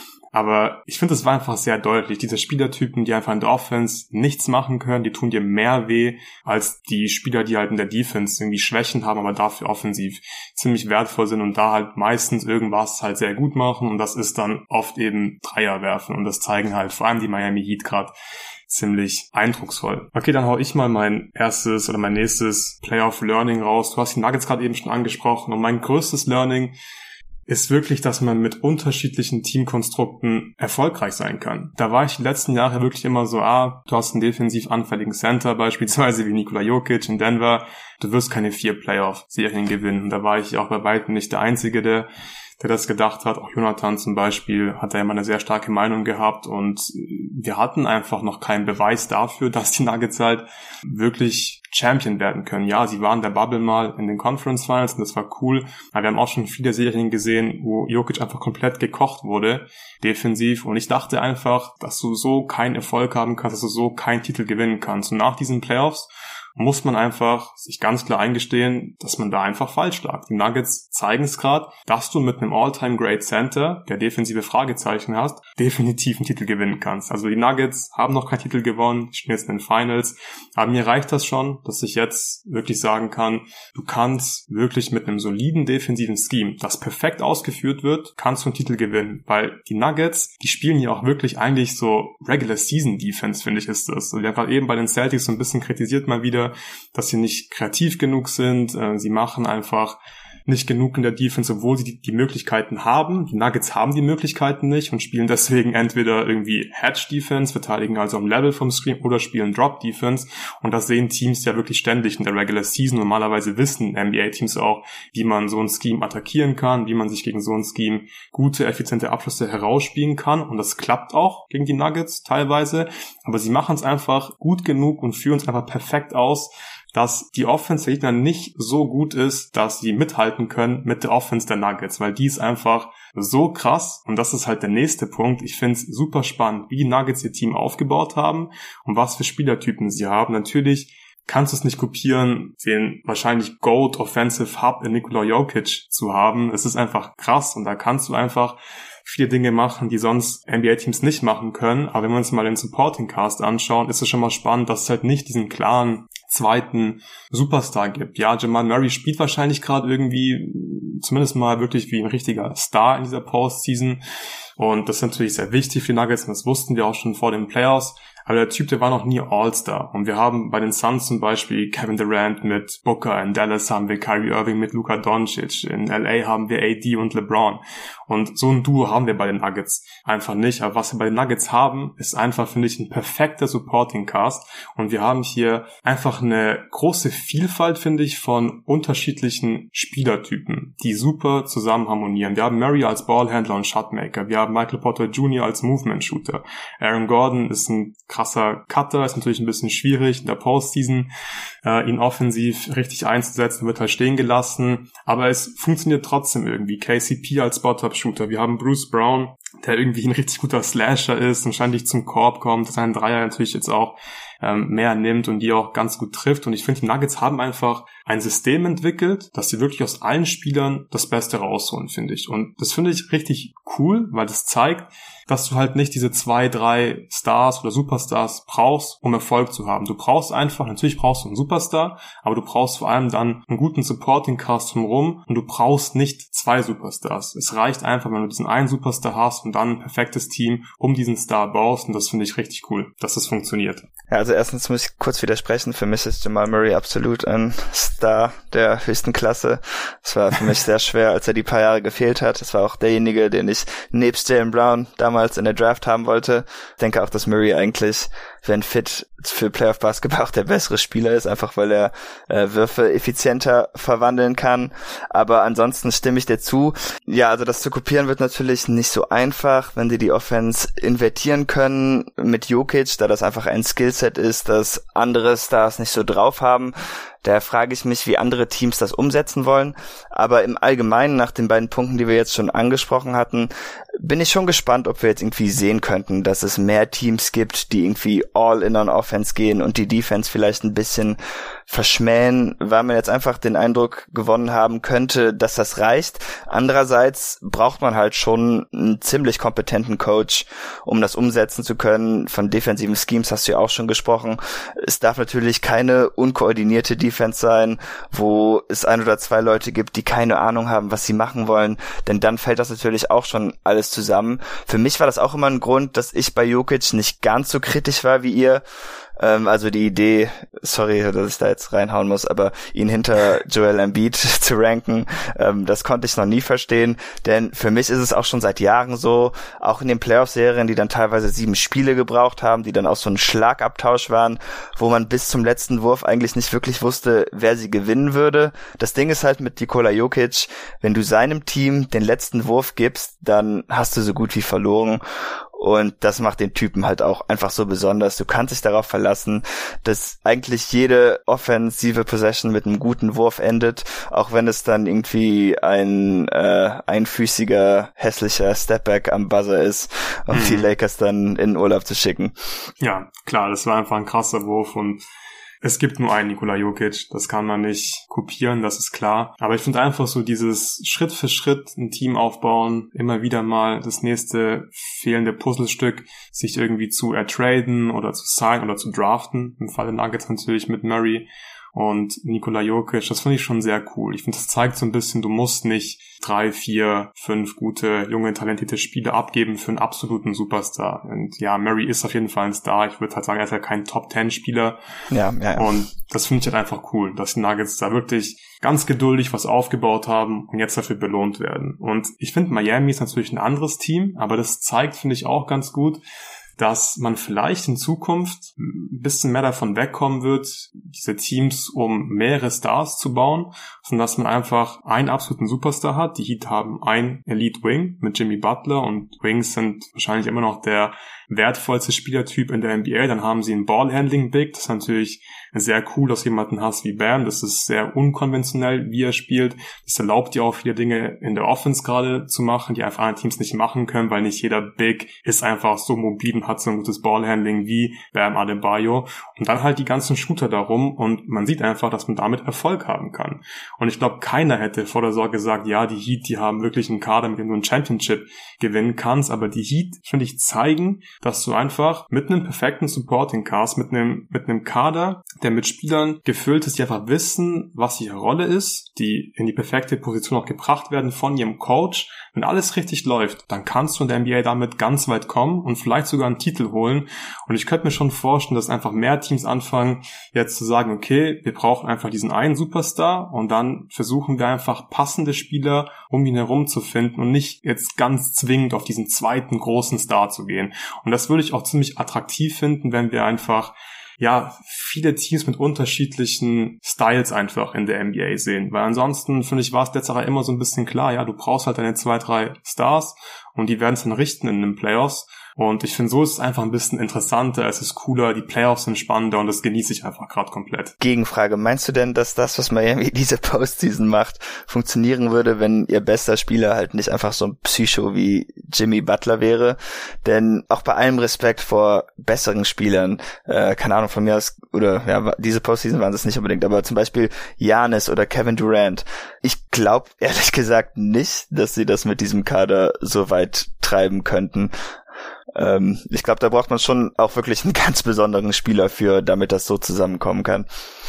Aber ich finde, es war einfach sehr deutlich. Diese Spielertypen, die einfach in der Offense nichts machen können, die tun dir mehr weh als die Spieler, die halt in der Defense irgendwie Schwächen haben, aber dafür offensiv ziemlich wertvoll sind und da halt meistens irgendwas halt sehr gut machen. Und das ist dann oft eben Dreier werfen. Und das zeigen halt vor allem die Miami Heat gerade ziemlich eindrucksvoll. Okay, dann hau ich mal mein nächstes Playoff-Learning raus. Du hast die Nuggets gerade eben schon angesprochen. Und mein größtes Learning ist wirklich, dass man mit unterschiedlichen Teamkonstrukten erfolgreich sein kann. Da war ich die letzten Jahre wirklich immer so, du hast einen defensiv anfälligen Center, beispielsweise wie Nikola Jokic in Denver, du wirst keine 4 Playoff-Serien gewinnen. Und da war ich auch bei weitem nicht der Einzige, der das gedacht hat. Auch Jonathan zum Beispiel hat da immer eine sehr starke Meinung gehabt und wir hatten einfach noch keinen Beweis dafür, dass die Nuggets halt wirklich Champion werden können. Ja, sie waren der Bubble mal in den Conference Finals und das war cool, aber wir haben auch schon viele Serien gesehen, wo Jokic einfach komplett gekocht wurde, defensiv, und ich dachte einfach, dass du so keinen Erfolg haben kannst, dass du so keinen Titel gewinnen kannst. Und nach diesen Playoffs muss man einfach sich ganz klar eingestehen, dass man da einfach falsch lag. Die Nuggets zeigen es gerade, dass du mit einem All-Time-Great-Center, der defensive Fragezeichen hast, definitiv einen Titel gewinnen kannst. Also die Nuggets haben noch keinen Titel gewonnen, stehen jetzt in den Finals, aber mir reicht das schon, dass ich jetzt wirklich sagen kann, du kannst wirklich mit einem soliden defensiven Scheme, das perfekt ausgeführt wird, kannst du einen Titel gewinnen, weil die Nuggets, die spielen hier auch wirklich eigentlich so Regular-Season-Defense, finde ich, ist das. Also wir haben gerade eben bei den Celtics so ein bisschen kritisiert mal wieder, dass sie nicht kreativ genug sind. Sie machen einfach nicht genug in der Defense, obwohl sie die Möglichkeiten haben. Die Nuggets haben die Möglichkeiten nicht und spielen deswegen entweder irgendwie Hedge-Defense, verteidigen also am Level vom Screen, oder spielen Drop-Defense. Und das sehen Teams ja wirklich ständig in der Regular Season. Normalerweise wissen NBA-Teams auch, wie man so ein Scheme attackieren kann, wie man sich gegen so ein Scheme gute, effiziente Abschlüsse herausspielen kann. Und das klappt auch gegen die Nuggets teilweise. Aber sie machen es einfach gut genug und führen es einfach perfekt aus, dass die Offense der Gegner nicht so gut ist, dass sie mithalten können mit der Offense der Nuggets, weil die ist einfach so krass, und das ist halt der nächste Punkt. Ich finde es super spannend, wie die Nuggets ihr Team aufgebaut haben und was für Spielertypen sie haben. Natürlich kannst du es nicht kopieren, den wahrscheinlich GOAT Offensive Hub in Nikola Jokic zu haben. Es ist einfach krass und da kannst du einfach viele Dinge machen, die sonst NBA-Teams nicht machen können. Aber wenn wir uns mal den Supporting Cast anschauen, ist es schon mal spannend, dass es halt nicht diesen klaren zweiten Superstar gibt. Ja, Jamal Murray spielt wahrscheinlich gerade irgendwie zumindest mal wirklich wie ein richtiger Star in dieser Postseason. Und das ist natürlich sehr wichtig für die Nuggets und das wussten wir auch schon vor den Playoffs. Aber der Typ, der war noch nie All-Star. Und wir haben bei den Suns zum Beispiel Kevin Durant mit Booker, in Dallas haben wir Kyrie Irving mit Luka Doncic, in LA haben wir AD und LeBron. Und so ein Duo haben wir bei den Nuggets einfach nicht. Aber was wir bei den Nuggets haben, ist einfach, finde ich, ein perfekter Supporting Cast. Und wir haben hier einfach eine große Vielfalt, finde ich, von unterschiedlichen Spielertypen, die super zusammen harmonieren. Wir haben Murray als Ballhandler und Shotmaker. Wir haben Michael Porter Jr. als Movement-Shooter. Aaron Gordon ist ein krasser Cutter, ist natürlich ein bisschen schwierig in der Postseason, ihn offensiv richtig einzusetzen, wird halt stehen gelassen, aber es funktioniert trotzdem irgendwie. KCP als Spot-Up-Shooter, wir haben Bruce Brown, der irgendwie ein richtig guter Slasher ist und ständig zum Korb kommt, sein Dreier natürlich jetzt auch mehr nimmt und die auch ganz gut trifft. Und ich finde, die Nuggets haben einfach ein System entwickelt, dass sie wirklich aus allen Spielern das Beste rausholen, finde ich. Und das finde ich richtig cool, weil das zeigt, dass du halt nicht diese 2, 3 Stars oder Superstars brauchst, um Erfolg zu haben. Du brauchst einfach, natürlich brauchst du einen Superstar, aber du brauchst vor allem dann einen guten Supporting-Cast drumherum und du brauchst nicht 2 Superstars. Es reicht einfach, wenn du diesen einen Superstar hast und dann ein perfektes Team um diesen Star baust, und das finde ich richtig cool, dass das funktioniert. Ja, also erstens muss ich kurz widersprechen. Für mich ist Jamal Murray absolut ein Star der höchsten Klasse. Es war für mich sehr schwer, als er die paar Jahre gefehlt hat. Es war auch derjenige, den ich nebst Jaylen Brown damals in der Draft haben wollte. Ich denke auch, dass Murray eigentlich, wenn fit, für Playoff-Basketball auch der bessere Spieler ist, einfach weil er Würfe effizienter verwandeln kann. Aber ansonsten stimme ich dir zu. Ja, also das zu kopieren wird natürlich nicht so einfach, wenn die Offense invertieren können mit Jokic, da das einfach ein Skillset ist, das andere Stars nicht so drauf haben. Da frage ich mich, wie andere Teams das umsetzen wollen. Aber im Allgemeinen, nach den beiden Punkten, die wir jetzt schon angesprochen hatten, bin ich schon gespannt, ob wir jetzt irgendwie sehen könnten, dass es mehr Teams gibt, die irgendwie all in on Offense gehen und die Defense vielleicht ein bisschen verschmähen, weil man jetzt einfach den Eindruck gewonnen haben könnte, dass das reicht. Andererseits braucht man halt schon einen ziemlich kompetenten Coach, um das umsetzen zu können. Von defensiven Schemes hast du ja auch schon gesprochen. Es darf natürlich keine unkoordinierte Defense sein, wo es 1 oder 2 Leute gibt, die keine Ahnung haben, was sie machen wollen, denn dann fällt das natürlich auch schon alles zusammen. Für mich war das auch immer ein Grund, dass ich bei Jokic nicht ganz so kritisch war wie ihr. Also die Idee, sorry, dass ich da jetzt reinhauen muss, aber ihn hinter Joel Embiid zu ranken, das konnte ich noch nie verstehen, denn für mich ist es auch schon seit Jahren so, auch in den Playoff-Serien, die dann teilweise 7 Spiele gebraucht haben, die dann auch so ein Schlagabtausch waren, wo man bis zum letzten Wurf eigentlich nicht wirklich wusste, wer sie gewinnen würde. Das Ding ist halt mit Nikola Jokic, wenn du seinem Team den letzten Wurf gibst, dann hast du so gut wie verloren. Und das macht den Typen halt auch einfach so besonders. Du kannst dich darauf verlassen, dass eigentlich jede offensive Possession mit einem guten Wurf endet, auch wenn es dann irgendwie ein einfüßiger, hässlicher Stepback am Buzzer ist, um die Lakers dann in den Urlaub zu schicken. Ja, klar, das war einfach ein krasser Wurf und es gibt nur einen Nikola Jokic, das kann man nicht kopieren, das ist klar. Aber ich finde einfach so dieses Schritt für Schritt ein Team aufbauen, immer wieder mal das nächste fehlende Puzzlestück sich irgendwie zu ertraden oder zu signen oder zu draften. Im Fall der Nuggets natürlich mit Murray und Nikola Jokic, das finde ich schon sehr cool. Ich finde, das zeigt so ein bisschen, du musst nicht 3, 4, 5 gute, junge, talentierte Spieler abgeben für einen absoluten Superstar. Und ja, Murray ist auf jeden Fall ein Star. Ich würde halt sagen, er ist ja kein Top-10-Spieler. Ja. Und das finde ich halt einfach cool, dass die Nuggets da wirklich ganz geduldig was aufgebaut haben und jetzt dafür belohnt werden. Und ich finde, Miami ist natürlich ein anderes Team, aber das zeigt, finde ich, auch ganz gut, dass man vielleicht in Zukunft ein bisschen mehr davon wegkommen wird, diese Teams um mehrere Stars zu bauen, sondern dass man einfach einen absoluten Superstar hat. Die Heat haben einen Elite Wing mit Jimmy Butler und Wings sind wahrscheinlich immer noch der wertvollste Spielertyp in der NBA. Dann haben sie einen Ballhandling-Big. Das ist natürlich sehr cool, dass du jemanden hast wie Bam. Das ist sehr unkonventionell, wie er spielt. Das erlaubt dir auch viele Dinge in der Offense gerade zu machen, die einfach andere Teams nicht machen können, weil nicht jeder Big ist einfach so mobil und hat so ein gutes Ballhandling wie Bam Adebayo. Und dann halt die ganzen Shooter darum und man sieht einfach, dass man damit Erfolg haben kann. Und ich glaube, keiner hätte vor der Sorge gesagt, ja, die Heat, die haben wirklich einen Kader, mit dem du ein Championship gewinnen kannst, aber die Heat, finde ich, zeigen, dass du einfach mit einem perfekten Supporting Cast, mit einem Kader, der mit Spielern gefüllt ist, die einfach wissen, was ihre Rolle ist, die in die perfekte Position auch gebracht werden von ihrem Coach. Wenn alles richtig läuft, dann kannst du in der NBA damit ganz weit kommen und vielleicht sogar einen Titel holen. Und ich könnte mir schon vorstellen, dass einfach mehr Teams anfangen, jetzt zu sagen, okay, wir brauchen einfach diesen einen Superstar und dann versuchen wir einfach passende Spieler um ihn herum zu finden und nicht jetzt ganz zwingend auf diesen zweiten großen Star zu gehen. Und das würde ich auch ziemlich attraktiv finden, wenn wir einfach viele Teams mit unterschiedlichen Styles einfach in der NBA sehen. Weil ansonsten, finde ich, war es letzterer immer so ein bisschen klar, ja, du brauchst halt deine 2, 3 Stars und die werden es dann richten in den Playoffs. Und ich finde, so ist es einfach ein bisschen interessanter, es ist cooler, die Playoffs sind spannender und das genieße ich einfach gerade komplett. Gegenfrage, meinst du denn, dass das, was Miami diese Postseason macht, funktionieren würde, wenn ihr bester Spieler halt nicht einfach so ein Psycho wie Jimmy Butler wäre? Denn auch bei allem Respekt vor besseren Spielern, keine Ahnung, von mir aus, oder ja, diese Postseason waren es nicht unbedingt, aber zum Beispiel Giannis oder Kevin Durant. Ich glaube ehrlich gesagt nicht, dass sie das mit diesem Kader so weit treiben könnten. Ich glaube, da braucht man schon auch wirklich einen ganz besonderen Spieler für, damit das so zusammenkommen kann.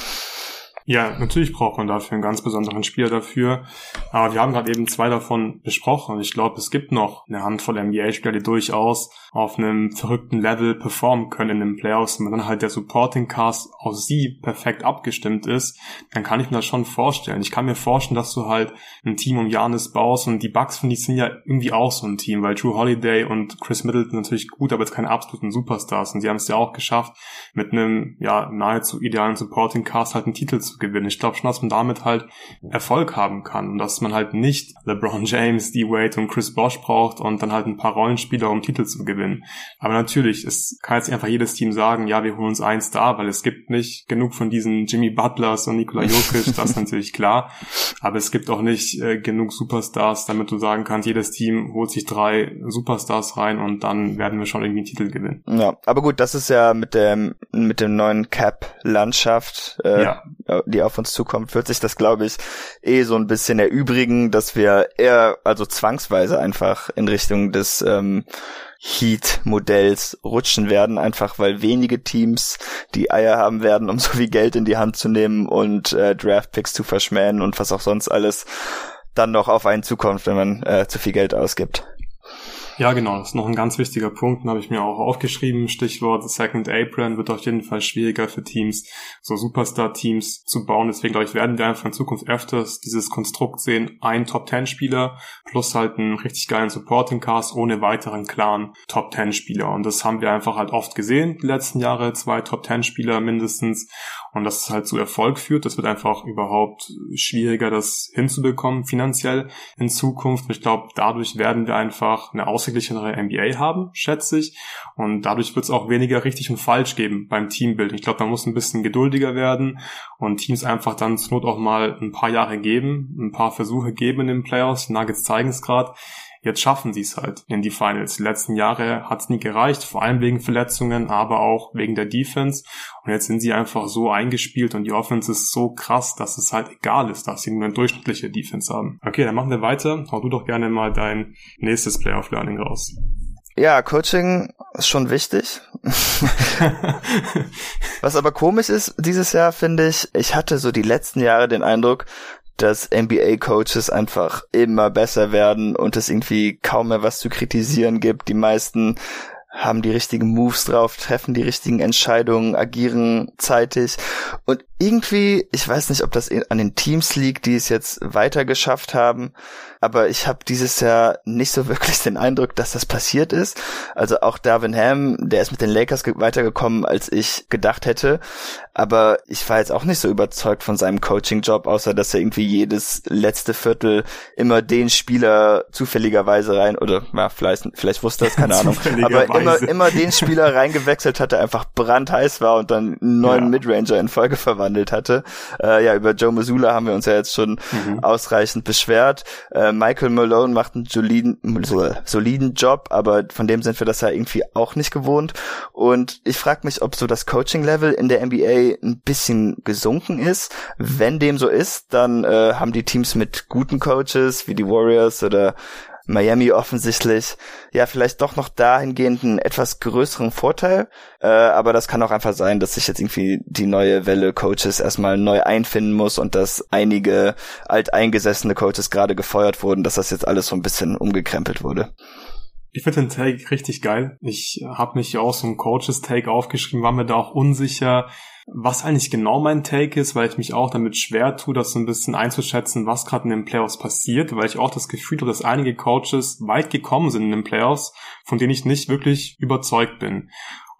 Ja, natürlich braucht man dafür einen ganz besonderen Spieler dafür, aber wir haben gerade eben 2 davon besprochen und ich glaube, es gibt noch eine Handvoll NBA-Spieler, die durchaus auf einem verrückten Level performen können in den Playoffs. Und wenn dann halt der Supporting Cast auf sie perfekt abgestimmt ist, dann kann ich mir das schon vorstellen. Ich kann mir vorstellen, dass du halt ein Team um Giannis baust und die Bucks, finde ich, sind ja irgendwie auch so ein Team, weil Jrue Holiday und Chris Middleton natürlich gut, aber jetzt keine absoluten Superstars und sie haben es ja auch geschafft, mit einem ja nahezu idealen Supporting Cast halt einen Titel zu gewinnen. Ich glaube schon, dass man damit halt Erfolg haben kann und dass man halt nicht LeBron James, D-Wade und Chris Bosh braucht und dann halt ein paar Rollenspieler, um Titel zu gewinnen. Aber natürlich, es kann jetzt nicht einfach jedes Team sagen, ja, wir holen uns einen Star, weil es gibt nicht genug von diesen Jimmy Butlers und Nikola Jokic, das ist natürlich klar. Aber es gibt auch nicht genug Superstars, damit du sagen kannst, jedes Team holt sich 3 Superstars rein und dann werden wir schon irgendwie einen Titel gewinnen. Ja, aber gut, das ist ja mit dem neuen Cap-Landschaft, die auf uns zukommt, wird sich das, glaube ich, so ein bisschen erübrigen, dass wir eher, also zwangsweise einfach in Richtung des Heat-Modells rutschen werden, einfach weil wenige Teams die Eier haben werden, um so viel Geld in die Hand zu nehmen und Draftpicks zu verschmähen und was auch sonst alles dann noch auf einen zukommt, wenn man zu viel Geld ausgibt. Ja, genau, das ist noch ein ganz wichtiger Punkt, den habe ich mir auch aufgeschrieben. Stichwort Second Apron wird auf jeden Fall schwieriger für Teams, so Superstar-Teams zu bauen. Deswegen, glaube ich, werden wir einfach in Zukunft öfters dieses Konstrukt sehen, ein Top-10-Spieler plus halt einen richtig geilen Supporting-Cast ohne weiteren klaren Top-10-Spieler. Und das haben wir einfach halt oft gesehen, die letzten Jahre, 2 Top-10-Spieler mindestens. Und dass es halt zu Erfolg führt, das wird einfach überhaupt schwieriger, das hinzubekommen finanziell in Zukunft. Ich glaube, dadurch werden wir einfach eine ausgeglichenere NBA haben, schätze ich. Und dadurch wird es auch weniger richtig und falsch geben beim Teambuilding. Ich glaube, man muss ein bisschen geduldiger werden und Teams einfach dann zur Not auch mal ein paar Jahre geben, ein paar Versuche geben in den Playoffs. Die Nuggets zeigen es gerade. Jetzt schaffen sie es halt in die Finals. Die letzten Jahre hat es nie gereicht, vor allem wegen Verletzungen, aber auch wegen der Defense. Und jetzt sind sie einfach so eingespielt und die Offense ist so krass, dass es halt egal ist, dass sie nur eine durchschnittliche Defense haben. Okay, dann machen wir weiter. Hau du doch gerne mal dein nächstes Playoff-Learning raus. Ja, Coaching ist schon wichtig. Was aber komisch ist dieses Jahr, finde ich hatte so die letzten Jahre den Eindruck, dass NBA-Coaches einfach immer besser werden und es irgendwie kaum mehr was zu kritisieren gibt. Die meisten haben die richtigen Moves drauf, treffen die richtigen Entscheidungen, agieren zeitig. Und irgendwie, ich weiß nicht, ob das an den Teams liegt, die es jetzt weiter geschafft haben, aber ich habe dieses Jahr nicht so wirklich den Eindruck, dass das passiert ist. Also auch Darvin Ham, der ist mit den Lakers weitergekommen, als ich gedacht hätte. Aber ich war jetzt auch nicht so überzeugt von seinem Coaching-Job, außer dass er irgendwie jedes letzte Viertel immer den Spieler zufälligerweise rein, oder ja, vielleicht wusste das, keine Ahnung, aber immer den Spieler reingewechselt hat, der einfach brandheiß war und dann einen neuen Midranger in Folge verwandelt hatte. Über Joe Mazzulla haben wir uns ja jetzt schon ausreichend beschwert. Michael Malone macht einen soliden Job, aber von dem sind wir das ja irgendwie auch nicht gewohnt. Und ich frage mich, ob so das Coaching-Level in der NBA ein bisschen gesunken ist. Wenn dem so ist, dann haben die Teams mit guten Coaches wie die Warriors oder Miami offensichtlich ja vielleicht doch noch dahingehend einen etwas größeren Vorteil, aber das kann auch einfach sein, dass sich jetzt irgendwie die neue Welle Coaches erstmal neu einfinden muss und dass einige alteingesessene Coaches gerade gefeuert wurden, dass das jetzt alles so ein bisschen umgekrempelt wurde. Ich finde den Take richtig geil. Ich habe mich ja auch so einen Coaches-Take aufgeschrieben, war mir da auch unsicher, was eigentlich genau mein Take ist, weil ich mich auch damit schwer tue, das so ein bisschen einzuschätzen, was gerade in den Playoffs passiert, weil ich auch das Gefühl habe, dass einige Coaches weit gekommen sind in den Playoffs, von denen ich nicht wirklich überzeugt bin.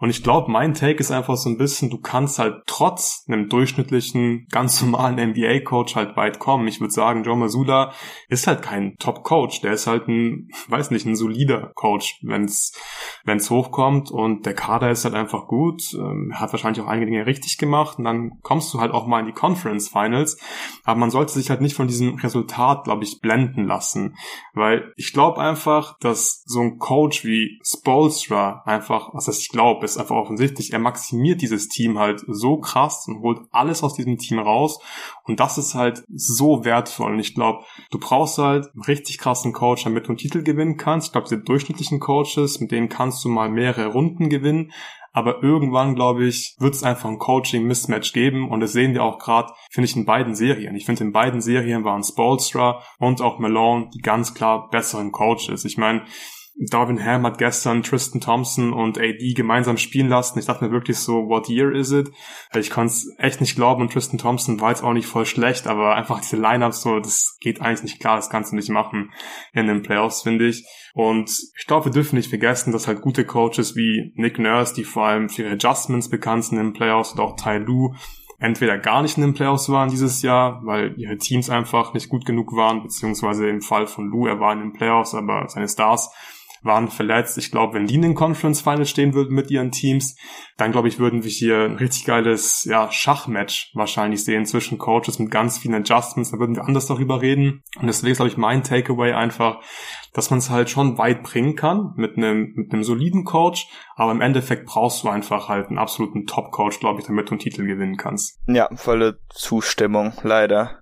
Und ich glaube, mein Take ist einfach so ein bisschen, du kannst halt trotz einem durchschnittlichen, ganz normalen NBA-Coach halt weit kommen. Ich würde sagen, Joe Mazzulla ist halt kein Top-Coach. Der ist halt ein solider Coach, wenn's hochkommt. Und der Kader ist halt einfach gut. Er hat wahrscheinlich auch einige Dinge richtig gemacht. Und dann kommst du halt auch mal in die Conference Finals. Aber man sollte sich halt nicht von diesem Resultat, glaube ich, blenden lassen. Weil ich glaube einfach, dass so ein Coach wie Spoelstra einfach, was heißt ich glaube, ist einfach offensichtlich, er maximiert dieses Team halt so krass und holt alles aus diesem Team raus und das ist halt so wertvoll und ich glaube, du brauchst halt einen richtig krassen Coach, damit du einen Titel gewinnen kannst. Ich glaube, diese durchschnittlichen Coaches, mit denen kannst du mal mehrere Runden gewinnen, aber irgendwann, glaube ich, wird es einfach ein Coaching-Mismatch geben und das sehen wir auch gerade, finde ich, in beiden Serien. Ich finde, in beiden Serien waren Spoelstra und auch Malone die ganz klar besseren Coaches. Ich meine, Darvin Ham hat gestern Tristan Thompson und AD gemeinsam spielen lassen. Ich dachte mir wirklich so, what year is it? Ich konnte es echt nicht glauben und Tristan Thompson war jetzt auch nicht voll schlecht, aber einfach diese Lineups so, das geht eigentlich nicht klar, das kannst du nicht machen in den Playoffs, finde ich. Und ich glaube, wir dürfen nicht vergessen, dass halt gute Coaches wie Nick Nurse, die vor allem für ihre Adjustments bekannt sind in den Playoffs, und auch Ty Lue, entweder gar nicht in den Playoffs waren dieses Jahr, weil ihre Teams einfach nicht gut genug waren, beziehungsweise im Fall von Lue, er war in den Playoffs, aber seine Stars waren verletzt. Ich glaube, wenn die in den Conference Finals stehen würden mit ihren Teams, dann glaube ich, würden wir hier ein richtig geiles Schachmatch wahrscheinlich sehen zwischen Coaches mit ganz vielen Adjustments. Da würden wir anders darüber reden. Und deswegen ist, glaube ich, mein Takeaway einfach, dass man es halt schon weit bringen kann mit einem soliden Coach, aber im Endeffekt brauchst du einfach halt einen absoluten Top-Coach, glaube ich, damit du einen Titel gewinnen kannst. Ja, volle Zustimmung, leider.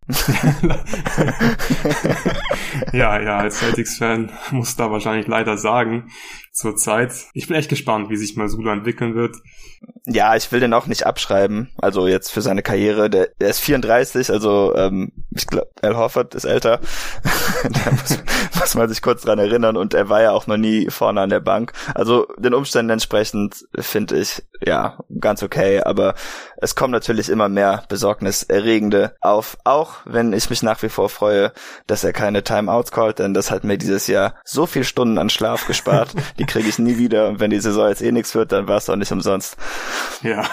Ja, als Celtics-Fan muss da wahrscheinlich leider sagen, zur Zeit. Ich bin echt gespannt, wie sich Mazzulla entwickeln wird. Ja, ich will den auch nicht abschreiben, also jetzt für seine Karriere, der ist 34, also ich glaube, Al Horford ist älter, da muss man sich kurz dran erinnern und er war ja auch noch nie vorne an der Bank, also den Umständen entsprechend finde ich, ja, ganz okay, aber es kommen natürlich immer mehr besorgniserregende auf, auch wenn ich mich nach wie vor freue, dass er keine Timeouts callt, denn das hat mir dieses Jahr so viel Stunden an Schlaf gespart, die kriege ich nie wieder und wenn die Saison jetzt nichts wird, dann war es doch nicht umsonst. Ja,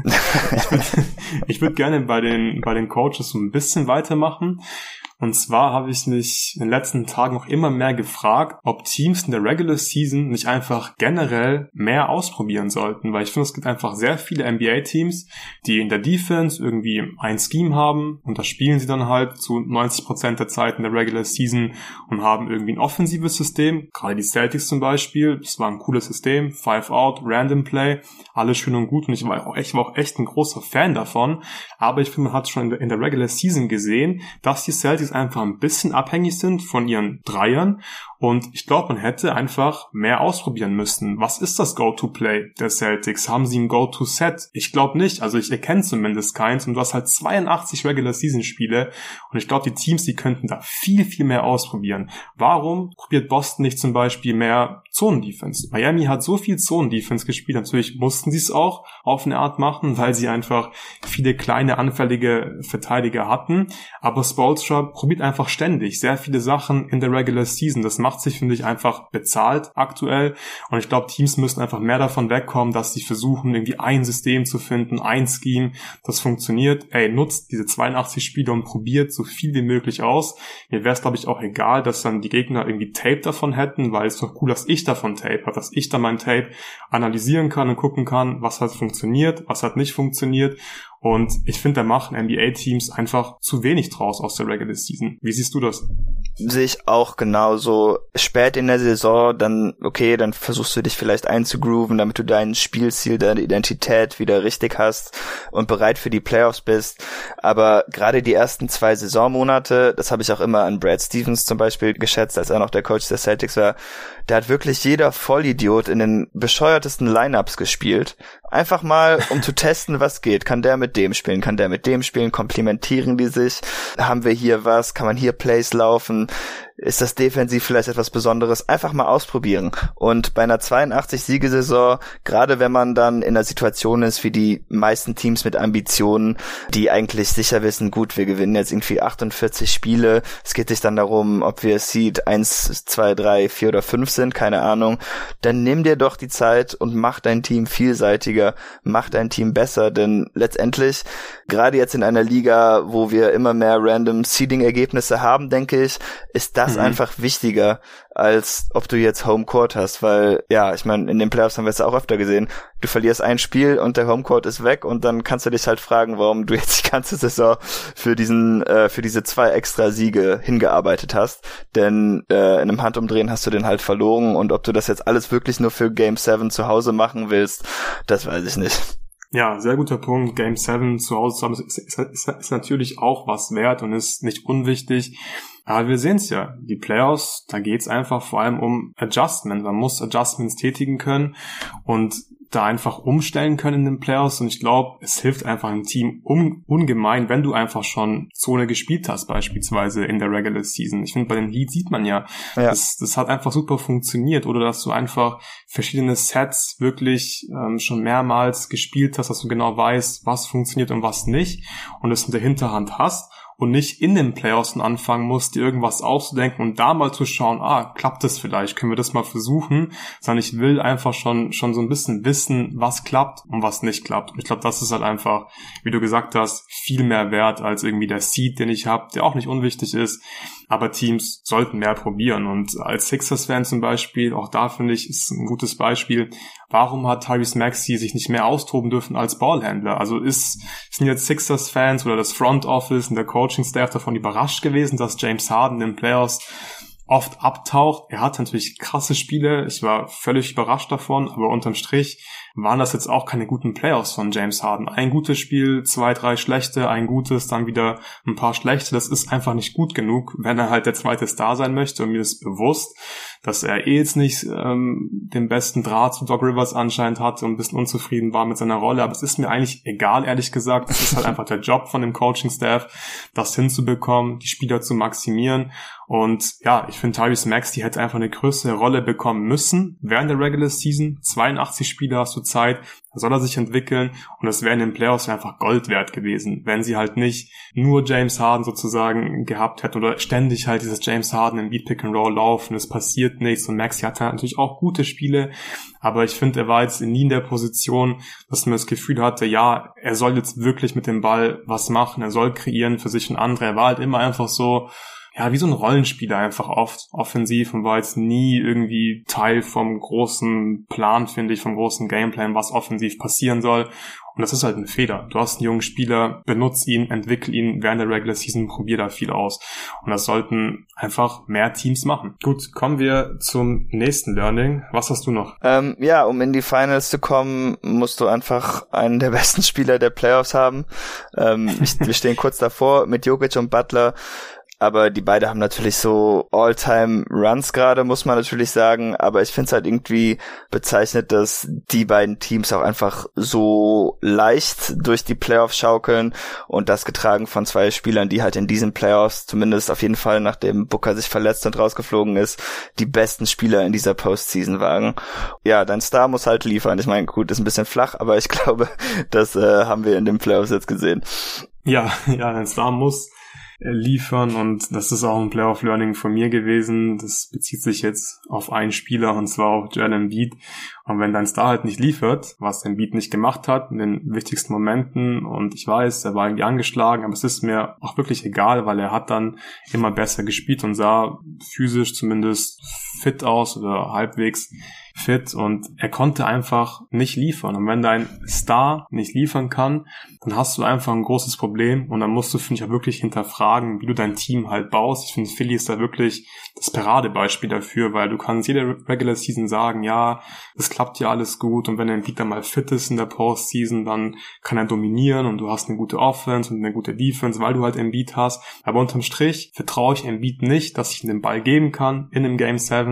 ich würd gerne bei den Coaches so ein bisschen weitermachen. Und zwar habe ich mich in den letzten Tagen auch immer mehr gefragt, ob Teams in der Regular Season nicht einfach generell mehr ausprobieren sollten, weil ich finde, es gibt einfach sehr viele NBA-Teams, die in der Defense irgendwie ein Scheme haben und das spielen sie dann halt zu 90% der Zeit in der Regular Season und haben irgendwie ein offensives System, gerade die Celtics zum Beispiel, das war ein cooles System, 5 out, Random Play, alles schön und gut und ich war auch echt ein großer Fan davon, aber ich finde, man hat schon in der Regular Season gesehen, dass die Celtics einfach ein bisschen abhängig sind von ihren Dreiern und ich glaube, man hätte einfach mehr ausprobieren müssen. Was ist das Go-To-Play der Celtics? Haben sie ein Go-To-Set? Ich glaube nicht, also ich erkenne zumindest keins und du hast halt 82 Regular-Season-Spiele und ich glaube, die Teams, die könnten da viel, viel mehr ausprobieren. Warum probiert Boston nicht zum Beispiel mehr Zonen-Defense? Miami hat so viel Zonen-Defense gespielt, natürlich mussten sie es auch auf eine Art machen, weil sie einfach viele kleine, anfällige Verteidiger hatten, aber Spoelstra probiert einfach ständig sehr viele Sachen in der Regular Season. Das macht sich, finde ich, einfach bezahlt aktuell und ich glaube, Teams müssen einfach mehr davon wegkommen, dass sie versuchen, irgendwie ein System zu finden, ein Scheme, das funktioniert. Nutzt diese 82 Spiele und probiert so viel wie möglich aus. Mir wäre es, glaube ich, auch egal, dass dann die Gegner irgendwie Tape davon hätten, weil es ist doch cool, dass ich davon Tape habe, dass ich dann mein Tape analysieren kann und gucken kann, was hat funktioniert, was hat nicht funktioniert. Und ich finde, da machen NBA-Teams einfach zu wenig draus aus der Regular Season. Wie siehst du das? Sehe ich auch genauso. Spät in der Saison, dann versuchst du dich vielleicht einzugrooven, damit du dein Spielziel, deine Identität wieder richtig hast und bereit für die Playoffs bist. Aber gerade die ersten 2 Saisonmonate, das habe ich auch immer an Brad Stevens zum Beispiel geschätzt, als er noch der Coach der Celtics war, da hat wirklich jeder Vollidiot in den bescheuertesten Lineups gespielt. Einfach mal, um zu testen, was geht. Kann der mit dem spielen? Kann der mit dem spielen? Komplementieren die sich? Haben wir hier was? Kann man hier Plays laufen? ist das defensiv vielleicht etwas Besonderes. Einfach mal ausprobieren. Und bei einer 82-Siegesaison, gerade wenn man dann in einer Situation ist wie die meisten Teams mit Ambitionen, die eigentlich sicher wissen, gut, wir gewinnen jetzt irgendwie 48 Spiele, es geht sich dann darum, ob wir Seed 1, 2, 3, 4 oder 5 sind, keine Ahnung, dann nimm dir doch die Zeit und mach dein Team vielseitiger, mach dein Team besser, denn letztendlich, gerade jetzt in einer Liga, wo wir immer mehr random Seeding-Ergebnisse haben, denke ich, ist das einfach wichtiger, als ob du jetzt Homecourt hast, weil, ja, ich meine, in den Playoffs haben wir es auch öfter gesehen, du verlierst ein Spiel und der Homecourt ist weg und dann kannst du dich halt fragen, warum du jetzt die ganze Saison für diese 2 extra Siege hingearbeitet hast, denn in einem Handumdrehen hast du den halt verloren und ob du das jetzt alles wirklich nur für Game 7 zu Hause machen willst, das weiß ich nicht. Ja, sehr guter Punkt. Game 7 zu Hause zu haben, ist natürlich auch was wert und ist nicht unwichtig. Aber wir sehen es ja, die Playoffs, da geht's einfach vor allem um Adjustment. Man muss Adjustments tätigen können und da einfach umstellen können in den Playoffs. Und ich glaube, es hilft einfach einem Team ungemein, wenn du einfach schon Zone gespielt hast, beispielsweise in der Regular Season. Ich finde, bei den Heat sieht man ja. Das hat einfach super funktioniert. Oder dass du einfach verschiedene Sets wirklich schon mehrmals gespielt hast, dass du genau weißt, was funktioniert und was nicht. Und es in der Hinterhand hast. Und nicht in den Playoffs anfangen musst, dir irgendwas auszudenken und da mal zu schauen, klappt das vielleicht, können wir das mal versuchen, sondern ich will einfach schon so ein bisschen wissen, was klappt und was nicht klappt. Und ich glaube, das ist halt einfach, wie du gesagt hast, viel mehr wert als irgendwie der Seed, den ich habe, der auch nicht unwichtig ist, aber Teams sollten mehr probieren. Und als Sixers-Fan zum Beispiel, auch da finde ich, ist ein gutes Beispiel, warum hat Tyrese Maxey sich nicht mehr austoben dürfen als Ballhändler? Also sind jetzt Sixers-Fans oder das Front Office und der Coaching-Staff davon überrascht gewesen, dass James Harden in den Playoffs oft abtaucht. Er hat natürlich krasse Spiele, ich war völlig überrascht davon, aber unterm Strich waren das jetzt auch keine guten Playoffs von James Harden. Ein gutes Spiel, 2, 3 schlechte, ein gutes, dann wieder ein paar schlechte. Das ist einfach nicht gut genug, wenn er halt der zweite Star sein möchte. Und mir ist bewusst, dass er jetzt nicht den besten Draht zu Doc Rivers anscheinend hatte und ein bisschen unzufrieden war mit seiner Rolle. Aber es ist mir eigentlich egal, ehrlich gesagt. Es ist halt einfach der Job von dem Coaching-Staff, das hinzubekommen, die Spieler zu maximieren. Und ja, ich finde, Tyrese Maxey hätte einfach eine größere Rolle bekommen müssen während der Regular Season. 82 Spiele hast du Zeit, da soll er sich entwickeln und das wäre in den Playoffs einfach Gold wert gewesen, wenn sie halt nicht nur James Harden sozusagen gehabt hätten oder ständig halt dieses James Harden im Beat Pick and Roll laufen, es passiert nichts und Maxey hatte natürlich auch gute Spiele, aber ich finde, er war jetzt nie in der Position, dass man das Gefühl hatte, ja, er soll jetzt wirklich mit dem Ball was machen, er soll kreieren für sich und andere, er war halt immer einfach so, ja, wie so ein Rollenspieler einfach oft offensiv und war jetzt nie irgendwie Teil vom großen Plan, finde ich, vom großen Gameplan, was offensiv passieren soll. Und das ist halt ein Fehler. Du hast einen jungen Spieler, benutz ihn, entwickel ihn während der Regular Season, probier da viel aus. Und das sollten einfach mehr Teams machen. Gut, kommen wir zum nächsten Learning. Was hast du noch? Um in die Finals zu kommen, musst du einfach einen der besten Spieler der Playoffs haben. Wir stehen kurz davor mit Jokic und Butler. Aber die beide haben natürlich so All-Time-Runs gerade, muss man natürlich sagen. Aber ich finde es halt irgendwie bezeichnet, dass die beiden Teams auch einfach so leicht durch die Playoffs schaukeln und das getragen von 2 Spielern, die halt in diesen Playoffs, zumindest auf jeden Fall, nachdem Booker sich verletzt und rausgeflogen ist, die besten Spieler in dieser Postseason waren. Ja, dein Star muss halt liefern. Ich meine, gut, ist ein bisschen flach, aber ich glaube, das haben wir in den Playoffs jetzt gesehen. Ja, dein Star muss liefern und das ist auch ein Playoff-Learning von mir gewesen. Das bezieht sich jetzt auf einen Spieler und zwar auf Joel Embiid. Und wenn dein Star halt nicht liefert, was Embiid nicht gemacht hat in den wichtigsten Momenten und ich weiß, er war irgendwie angeschlagen, aber es ist mir auch wirklich egal, weil er hat dann immer besser gespielt und sah physisch zumindest fit aus oder halbwegs fit und er konnte einfach nicht liefern. Und wenn dein Star nicht liefern kann, dann hast du einfach ein großes Problem und dann musst du, finde ich, auch wirklich hinterfragen, wie du dein Team halt baust. Ich finde, Philly ist da wirklich das Paradebeispiel dafür, weil du kannst jede Regular Season sagen, ja, es klappt ja alles gut und wenn er Embiid dann mal fit ist in der Postseason, dann kann er dominieren und du hast eine gute Offense und eine gute Defense, weil du halt Embiid hast. Aber unterm Strich vertraue ich Embiid nicht, dass ich ihm den Ball geben kann in einem Game 7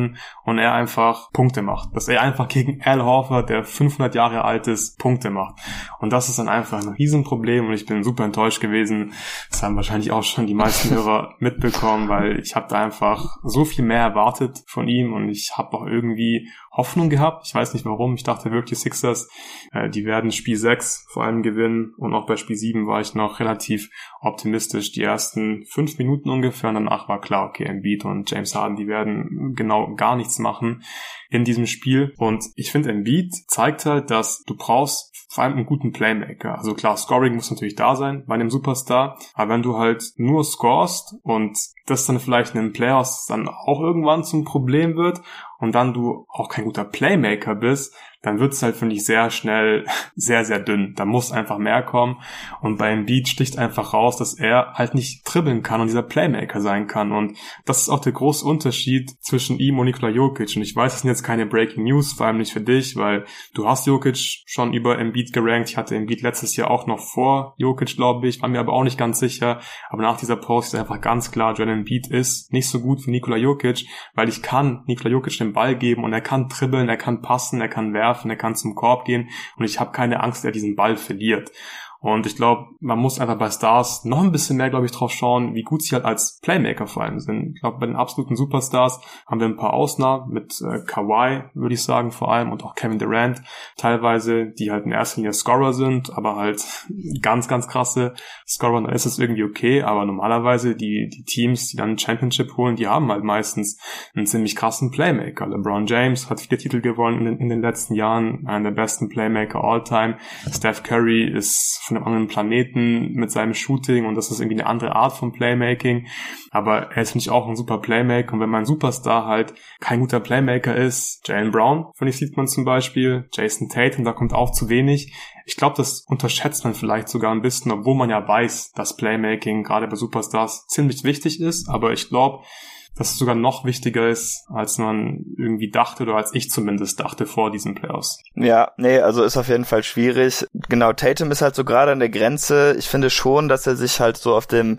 Kevin und er einfach Punkte macht. Dass er einfach gegen Al Horford, der 500 Jahre alt ist, Punkte macht. Und das ist dann einfach ein Riesenproblem und ich bin super enttäuscht gewesen. Das haben wahrscheinlich auch schon die meisten Hörer mitbekommen, weil ich habe da einfach so viel mehr erwartet von ihm und ich habe auch irgendwie Hoffnung gehabt. Ich weiß nicht warum. Ich dachte wirklich, Sixers, die werden Spiel 6 vor allem gewinnen und auch bei Spiel 7 war ich noch relativ optimistisch. Die ersten 5 Minuten ungefähr und danach war klar, okay, Embiid und James Harden, die werden genau gar nichts machen in diesem Spiel. Und ich finde, Embiid zeigt halt, dass du brauchst vor allem einen guten Playmaker. Also klar, Scoring muss natürlich da sein bei einem Superstar, aber wenn du halt nur scorest und das dann vielleicht in den Playoffs dann auch irgendwann zum Problem wird und dann du auch kein guter Playmaker bist, dann wird's halt, finde ich, sehr schnell sehr, sehr dünn. Da muss einfach mehr kommen und bei Embiid sticht einfach raus, dass er halt nicht dribbeln kann und dieser Playmaker sein kann und das ist auch der große Unterschied zwischen ihm und Nikola Jokic und ich weiß, es sind jetzt keine Breaking News, vor allem nicht für dich, weil du hast Jokic schon über Embiid gerankt. Ich hatte Embiid letztes Jahr auch noch vor Jokic, glaube ich, war mir aber auch nicht ganz sicher, aber nach dieser Post ist einfach ganz klar, Joel Embiid ist nicht so gut wie Nikola Jokic, weil ich kann Nikola Jokic den Ball geben und er kann dribbeln, er kann passen, er kann werfen, er kann zum Korb gehen und ich habe keine Angst, dass er diesen Ball verliert. Und ich glaube, man muss einfach bei Stars noch ein bisschen mehr, glaube ich, drauf schauen, wie gut sie halt als Playmaker vor allem sind. Ich glaube, bei den absoluten Superstars haben wir ein paar Ausnahmen mit Kawhi, würde ich sagen, vor allem und auch Kevin Durant teilweise, die halt in erster Linie Scorer sind, aber halt ganz, ganz krasse Scorer. Dann ist es irgendwie okay, aber normalerweise die Teams, die dann ein Championship holen, die haben halt meistens einen ziemlich krassen Playmaker. LeBron James hat 4 Titel gewonnen in den letzten Jahren, einer der besten Playmaker all time. Steph Curry ist von einem anderen Planeten mit seinem Shooting und das ist irgendwie eine andere Art von Playmaking, aber er ist, finde ich, auch ein super Playmaker und wenn mein Superstar halt kein guter Playmaker ist, Jaylen Brown, finde ich, sieht man zum Beispiel, Jason Tatum, da kommt auch zu wenig. Ich glaube, das unterschätzt man vielleicht sogar ein bisschen, obwohl man ja weiß, dass Playmaking gerade bei Superstars ziemlich wichtig ist, aber ich glaube, dass es sogar noch wichtiger ist, als man irgendwie dachte oder als ich zumindest dachte vor diesen Playoffs. Ja, nee, also ist auf jeden Fall schwierig. Genau, Tatum ist halt so gerade an der Grenze. Ich finde schon, dass er sich halt so auf dem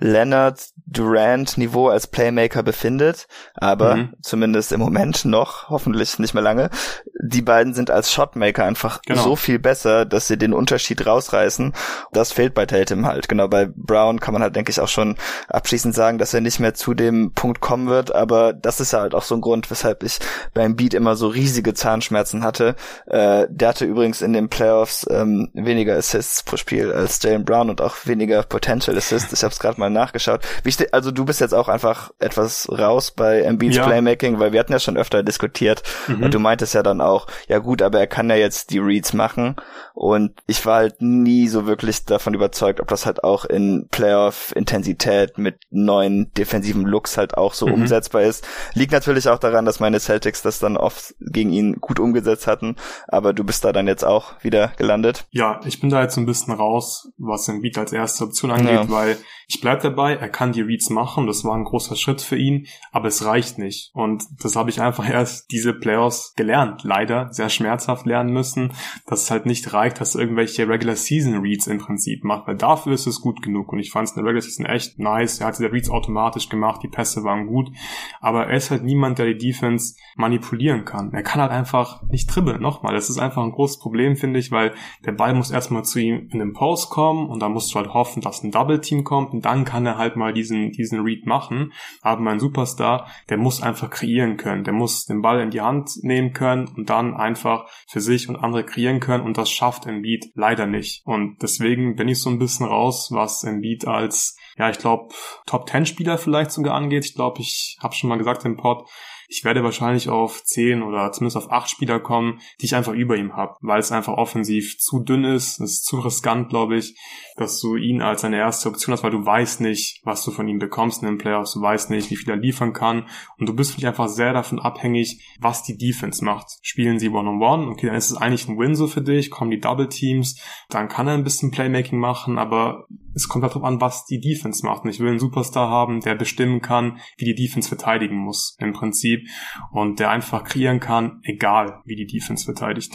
Leonard-Durant-Niveau als Playmaker befindet, aber zumindest im Moment noch, hoffentlich nicht mehr lange. Die beiden sind als Shotmaker einfach so viel besser, dass sie den Unterschied rausreißen. Das fehlt bei Tatum halt. Genau, bei Brown kann man halt, denke ich, auch schon abschließend sagen, dass er nicht mehr zu dem Punkt kommen wird, aber das ist ja halt auch so ein Grund, weshalb ich beim Beat immer so riesige Zahnschmerzen hatte. Der hatte übrigens in den Playoffs weniger Assists pro Spiel als Jaylen Brown und auch weniger Potential Assists. Ich habe es gerade mal nachgeschaut. Also du bist jetzt auch einfach etwas raus bei Embiids Playmaking, weil wir hatten ja schon öfter diskutiert und du meintest ja dann auch, ja gut, aber er kann ja jetzt die Reads machen und ich war halt nie so wirklich davon überzeugt, ob das halt auch in Playoff-Intensität mit neuen defensiven Looks halt auch so umsetzbar ist. Liegt natürlich auch daran, dass meine Celtics das dann oft gegen ihn gut umgesetzt hatten, aber du bist da dann jetzt auch wieder gelandet. Ja, ich bin da jetzt so ein bisschen raus, was Embiid als erste Option angeht, weil ich bleib dabei, er kann die Reads machen, das war ein großer Schritt für ihn, aber es reicht nicht und das habe ich einfach erst diese Playoffs gelernt, leider sehr schmerzhaft lernen müssen, dass es halt nicht reicht, dass er irgendwelche Regular Season Reads im Prinzip macht, weil dafür ist es gut genug und ich fand es in der Regular Season echt nice, er hat diese Reads automatisch gemacht, die Pässe waren gut, aber er ist halt niemand, der die Defense manipulieren kann. Er kann halt einfach nicht dribbeln. Nochmal, das ist einfach ein großes Problem, finde ich, weil der Ball muss erstmal zu ihm in den Post kommen und dann musst du halt hoffen, dass ein Double Team kommt und dann kann er halt mal diesen Read machen. Aber mein Superstar, der muss einfach kreieren können. Der muss den Ball in die Hand nehmen können und dann einfach für sich und andere kreieren können und das schafft Embiid leider nicht. Und deswegen bin ich so ein bisschen raus, was Embiid als, ja, ich glaube, Top-10-Spieler vielleicht sogar angeht. Ich glaube, ich habe schon mal gesagt im Pod, ich werde wahrscheinlich auf 10 oder zumindest auf 8 Spieler kommen, die ich einfach über ihm habe, weil es einfach offensiv zu dünn ist. Es ist zu riskant, glaube ich, dass du ihn als eine erste Option hast, weil du weißt nicht, was du von ihm bekommst in den Playoffs, du weißt nicht, wie viel er liefern kann und du bist wirklich einfach sehr davon abhängig, was die Defense macht. Spielen sie One-on-One, okay, dann ist es eigentlich ein Win so für dich, kommen die Double Teams, dann kann er ein bisschen Playmaking machen, aber es kommt darauf an, was die Defense macht und ich will einen Superstar haben, der bestimmen kann, wie die Defense verteidigen muss, im Prinzip, und der einfach kreieren kann, egal wie die Defense verteidigt.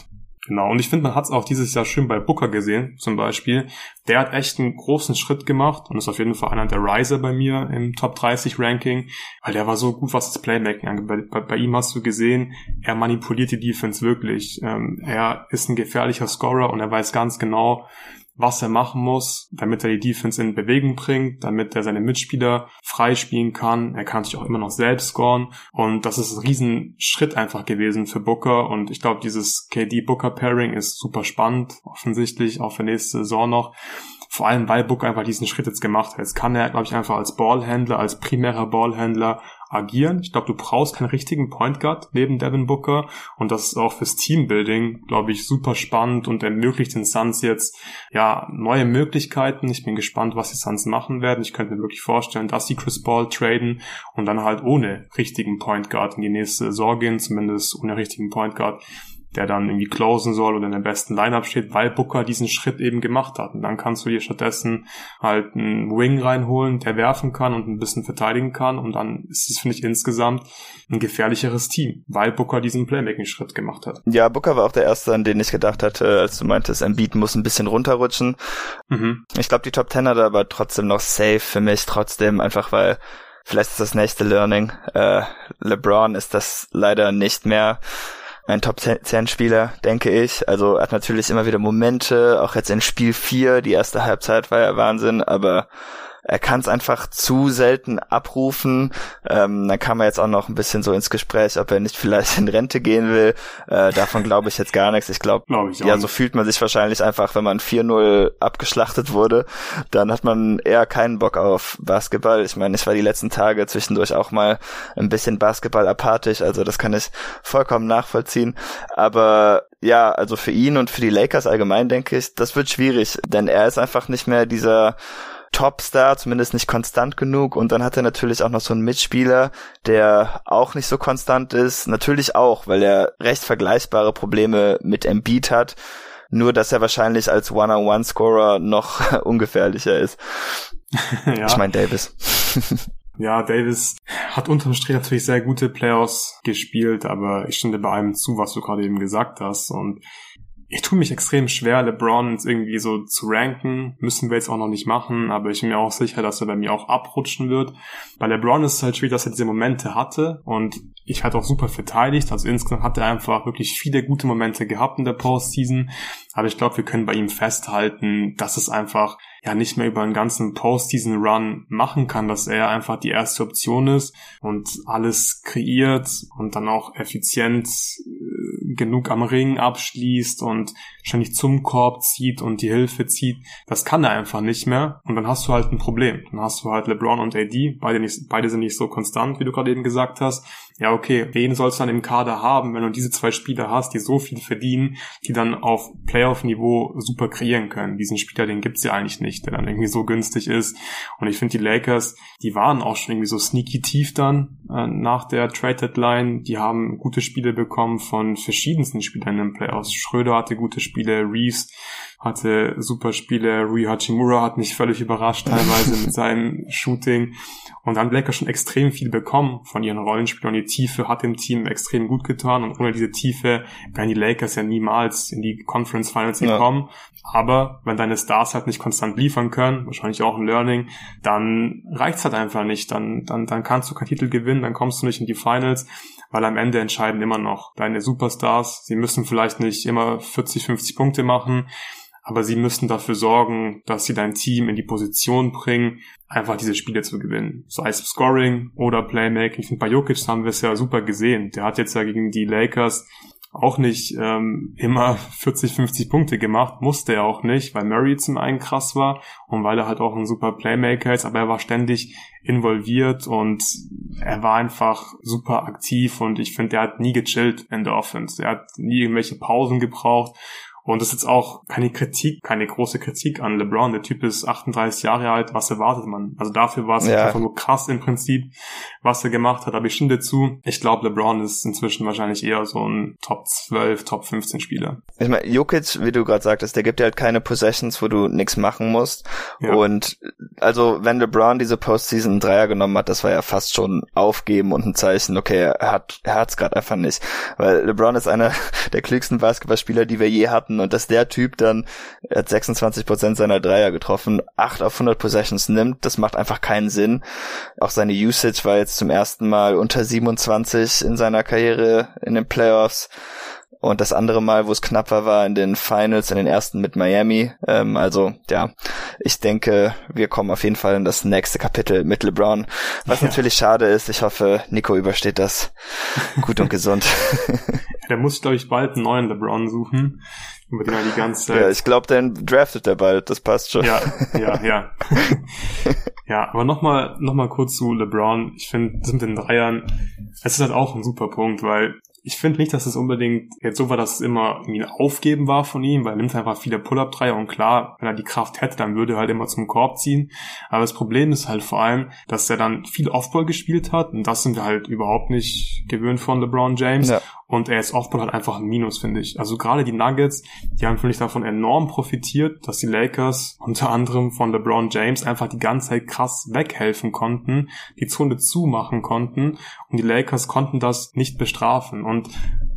Genau, und ich finde, man hat es auch dieses Jahr schön bei Booker gesehen, zum Beispiel. Der hat echt einen großen Schritt gemacht und ist auf jeden Fall einer der Riser bei mir im Top 30 Ranking, weil der war so gut, was das Playmaking angeht. Bei ihm hast du gesehen, er manipuliert die Defense wirklich. Er ist ein gefährlicher Scorer und er weiß ganz genau, was er machen muss, damit er die Defense in Bewegung bringt, damit er seine Mitspieler freispielen kann. Er kann sich auch immer noch selbst scoren. Und das ist ein riesen Schritt einfach gewesen für Booker. Und ich glaube, dieses KD-Booker-Pairing ist super spannend, offensichtlich, auch für nächste Saison noch. Vor allem, weil Booker einfach diesen Schritt jetzt gemacht hat. Jetzt kann er, glaube ich, einfach als Ballhändler, als primärer Ballhändler agieren. Ich glaube, du brauchst keinen richtigen Point Guard neben Devin Booker und das ist auch fürs Teambuilding, glaube ich, super spannend und ermöglicht den Suns jetzt neue Möglichkeiten. Ich bin gespannt, was die Suns machen werden. Ich könnte mir wirklich vorstellen, dass sie Chris Paul traden und dann halt ohne richtigen Point Guard in die nächste Saison gehen, zumindest ohne richtigen Point Guard, der dann irgendwie closen soll oder in der besten Lineup steht, weil Booker diesen Schritt eben gemacht hat. Und dann kannst du dir stattdessen halt einen Wing reinholen, der werfen kann und ein bisschen verteidigen kann. Und dann ist es, finde ich, insgesamt ein gefährlicheres Team, weil Booker diesen Playmaking-Schritt gemacht hat. Ja, Booker war auch der Erste, an den ich gedacht hatte, als du meintest, Embiid muss ein bisschen runterrutschen. Ich glaube, die Top 10 hat er aber trotzdem noch safe für mich, trotzdem einfach, weil vielleicht ist das nächste Learning. LeBron ist das leider nicht mehr. Ein Top-10-Spieler, denke ich. Also er hat natürlich immer wieder Momente, auch jetzt in Spiel 4, die erste Halbzeit war ja Wahnsinn, aber er kann es einfach zu selten abrufen. Dann kam er jetzt auch noch ein bisschen so ins Gespräch, ob er nicht vielleicht in Rente gehen will. Davon glaube ich jetzt gar nichts. Ich glaube, so fühlt man sich wahrscheinlich einfach, wenn man 4-0 abgeschlachtet wurde. Dann hat man eher keinen Bock auf Basketball. Ich meine, ich war die letzten Tage zwischendurch auch mal ein bisschen Basketball-apathisch. Also das kann ich vollkommen nachvollziehen. Aber ja, also für ihn und für die Lakers allgemein denke ich, das wird schwierig. Denn er ist einfach nicht mehr dieser Topstar, zumindest nicht konstant genug und dann hat er natürlich auch noch so einen Mitspieler, der auch nicht so konstant ist, natürlich auch, weil er recht vergleichbare Probleme mit Embiid hat, nur dass er wahrscheinlich als One-on-One-Scorer noch ungefährlicher ist. Ja. Ich meine Davis. Ja, Davis hat unterm Strich natürlich sehr gute Playoffs gespielt, aber ich stimme bei allem zu, was du gerade eben gesagt hast und ich tue mich extrem schwer, LeBron irgendwie so zu ranken. Müssen wir jetzt auch noch nicht machen, aber ich bin mir auch sicher, dass er bei mir auch abrutschen wird. Bei LeBron ist es halt schwierig, dass er diese Momente hatte und ich hatte auch super verteidigt. Also insgesamt hat er einfach wirklich viele gute Momente gehabt in der Postseason. Aber ich glaube, wir können bei ihm festhalten, dass es einfach nicht mehr über einen ganzen Postseason-Run machen kann, dass er einfach die erste Option ist und alles kreiert und dann auch effizient genug am Ring abschließt und ständig zum Korb zieht und die Hilfe zieht. Das kann er einfach nicht mehr und dann hast du halt ein Problem. Dann hast du halt LeBron und AD, beide sind nicht so konstant, wie du gerade eben gesagt hast. Ja, okay, wen sollst du dann im Kader haben, wenn du diese zwei Spieler hast, die so viel verdienen, die dann auf Playoff-Niveau super kreieren können. Diesen Spieler, den gibt's ja eigentlich nicht, der dann irgendwie so günstig ist. Und ich finde, die Lakers, die waren auch schon irgendwie so sneaky tief dann nach der Trade-Deadline. Die haben gute Spiele bekommen von verschiedensten Spielern in den Playoffs. Schröder hatte gute Spiele, Reeves hatte super Spiele, Rui Hachimura hat mich völlig überrascht teilweise mit seinem Shooting. Und dann Lakers schon extrem viel bekommen von ihren Rollenspielern. Und die Tiefe hat dem Team extrem gut getan. Und ohne diese Tiefe wären die Lakers ja niemals in die Conference Finals gekommen. Aber wenn deine Stars halt nicht konstant liefern können, wahrscheinlich auch ein Learning, dann reicht's halt einfach nicht. Dann kannst du keinen Titel gewinnen, dann kommst du nicht in die Finals. Weil am Ende entscheiden immer noch deine Superstars. Sie müssen vielleicht nicht immer 40, 50 Punkte machen, aber sie müssen dafür sorgen, dass sie dein Team in die Position bringen, einfach diese Spiele zu gewinnen. Sei es Scoring oder Playmaking. Ich finde, bei Jokic haben wir es ja super gesehen. Der hat jetzt ja gegen die Lakers auch nicht immer 40, 50 Punkte gemacht, musste er auch nicht, weil Murray zum einen krass war und weil er halt auch ein super Playmaker ist, aber er war ständig involviert und er war einfach super aktiv und ich finde, er hat nie gechillt in der Offense. Er hat nie irgendwelche Pausen gebraucht Und das ist jetzt auch keine große Kritik an LeBron. Der Typ ist 38 Jahre alt, was erwartet man? Also dafür war es einfach nur krass im Prinzip, was er gemacht hat. Aber ich stimme dazu, ich glaube, LeBron ist inzwischen wahrscheinlich eher so ein Top 12, Top 15 Spieler. Ich meine, Jokic, wie du gerade sagtest, der gibt dir halt keine Possessions, wo du nichts machen musst. Ja. Und also wenn LeBron diese Postseason einen Dreier genommen hat, das war ja fast schon aufgeben und ein Zeichen, okay, er hat's gerade einfach nicht. Weil LeBron ist einer der klügsten Basketballspieler, die wir je hatten, und dass der Typ dann, er hat 26% seiner Dreier getroffen, 8 auf 100 Possessions nimmt, das macht einfach keinen Sinn. Auch seine Usage war jetzt zum ersten Mal unter 27 in seiner Karriere in den Playoffs. Und das andere Mal, wo es knapp war in den Finals, in den ersten mit Miami. Also, ja, ich denke, wir kommen auf jeden Fall in das nächste Kapitel mit LeBron. Was natürlich schade ist. Ich hoffe, Nico übersteht das gut und gesund. Der muss, glaube ich, bald einen neuen LeBron suchen, über den er die ganze Zeit... Ja, ich glaube, den draftet er bald. Das passt schon. Ja. Ja, aber nochmal kurz zu LeBron. Ich finde, das mit den Dreiern, es ist halt auch ein super Punkt, weil ich finde nicht, dass es unbedingt jetzt so war, dass es immer irgendwie ein Aufgeben war von ihm, weil er nimmt einfach viele Pull-Up-Dreier und klar, wenn er die Kraft hätte, dann würde er halt immer zum Korb ziehen. Aber das Problem ist halt vor allem, dass er dann viel Offball gespielt hat und das sind wir halt überhaupt nicht gewöhnt von LeBron James. Ja. Und er ist Offball halt einfach ein Minus, finde ich. Also gerade die Nuggets, die haben, finde ich, davon enorm profitiert, dass die Lakers unter anderem von LeBron James einfach die ganze Zeit krass weghelfen konnten, die Zone zumachen konnten und die Lakers konnten das nicht bestrafen. Und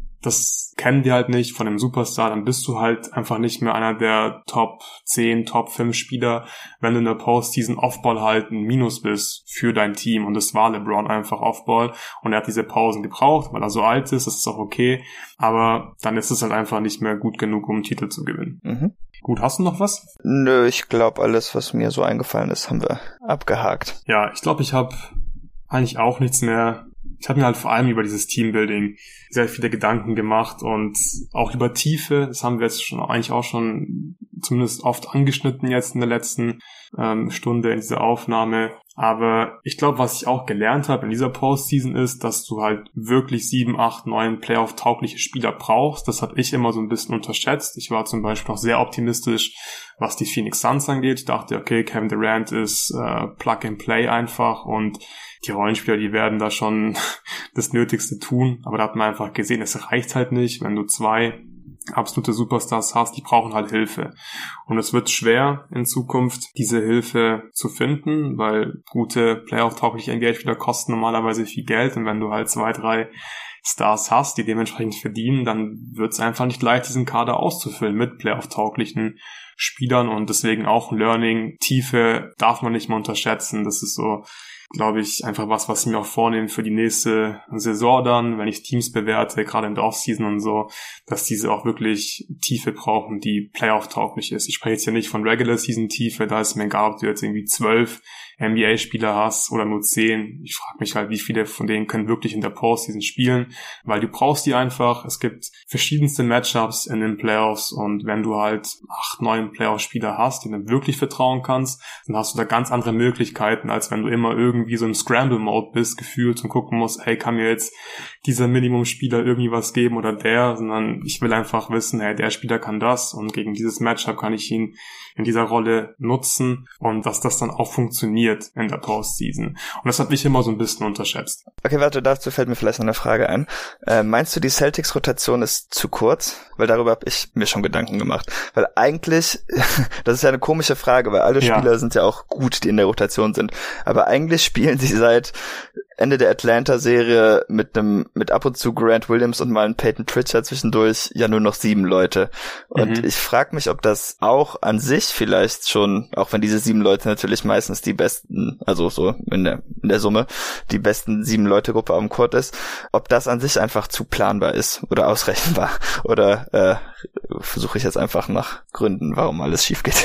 das kennen wir halt nicht von einem Superstar, dann bist du halt einfach nicht mehr einer der Top 10, Top 5 Spieler, wenn du in der Postseason Offball halt ein Minus bist für dein Team. Und das war LeBron einfach Offball und er hat diese Pausen gebraucht, weil er so alt ist, das ist auch okay, aber dann ist es halt einfach nicht mehr gut genug, um einen Titel zu gewinnen. Mhm. Gut, hast du noch was? Nö, ich glaube, alles, was mir so eingefallen ist, haben wir abgehakt. Ja, ich glaube, ich habe eigentlich auch nichts mehr. Ich habe mir halt vor allem über dieses Teambuilding sehr viele Gedanken gemacht und auch über Tiefe. Das haben wir jetzt eigentlich auch schon zumindest oft angeschnitten jetzt in der letzten Stunde in dieser Aufnahme. Aber ich glaube, was ich auch gelernt habe in dieser Postseason ist, dass du halt wirklich 7, 8, 9 Playoff-taugliche Spieler brauchst. Das habe ich immer so ein bisschen unterschätzt. Ich war zum Beispiel auch sehr optimistisch, was die Phoenix Suns angeht. Ich dachte, okay, Kevin Durant ist Plug and Play einfach und die Rollenspieler, die werden da schon das Nötigste tun. Aber da hat man einfach gesehen, es reicht halt nicht, wenn du 2 absolute Superstars hast, die brauchen halt Hilfe. Und es wird schwer in Zukunft, diese Hilfe zu finden, weil gute Playoff-taugliche NBA-Spieler kosten normalerweise viel Geld und wenn du halt 2, 3 Stars hast, die dementsprechend verdienen, dann wird es einfach nicht leicht, diesen Kader auszufüllen mit Playoff-tauglichen Spielern und deswegen auch ein Learning. Tiefe darf man nicht mehr unterschätzen. Das ist so, glaube ich, einfach was ich mir auch vornehme für die nächste Saison dann, wenn ich Teams bewerte, gerade in der Offseason und so, dass diese auch wirklich Tiefe brauchen, die Playoff-tauglich ist. Ich spreche jetzt hier nicht von Regular-Season-Tiefe, da ist mir egal, ob du jetzt irgendwie 12 NBA-Spieler hast oder nur 10. Ich frage mich halt, wie viele von denen können wirklich in der Postseason spielen, weil du brauchst die einfach. Es gibt verschiedenste Matchups in den Playoffs und wenn du halt 8, 9 Playoff-Spieler hast, denen du wirklich vertrauen kannst, dann hast du da ganz andere Möglichkeiten, als wenn du immer irgendwie so im Scramble-Mode bist, gefühlt und gucken musst, hey, kann mir jetzt dieser Minimum-Spieler irgendwie was geben oder der, sondern ich will einfach wissen, hey, der Spieler kann das und gegen dieses Matchup kann ich ihn in dieser Rolle nutzen und dass das dann auch funktioniert in der Postseason. Und das hat mich immer so ein bisschen unterschätzt. Okay, warte, dazu fällt mir vielleicht noch eine Frage ein. Meinst du, die Celtics-Rotation ist zu kurz? Weil darüber habe ich mir schon Gedanken gemacht. Weil eigentlich, das ist ja eine komische Frage, weil alle Spieler sind ja auch gut, die in der Rotation sind. Aber eigentlich spielen sie seit Ende der Atlanta-Serie mit ab und zu Grant Williams und mal einen Peyton Pritchard zwischendurch ja nur noch 7 Leute. Und ich frage mich, ob das auch an sich vielleicht schon, auch wenn diese 7 Leute natürlich meistens die besten, also so in der Summe, die besten 7-Leute-Gruppe am Court ist, ob das an sich einfach zu planbar ist oder ausrechenbar. Oder versuche ich jetzt einfach nach Gründen, warum alles schief geht.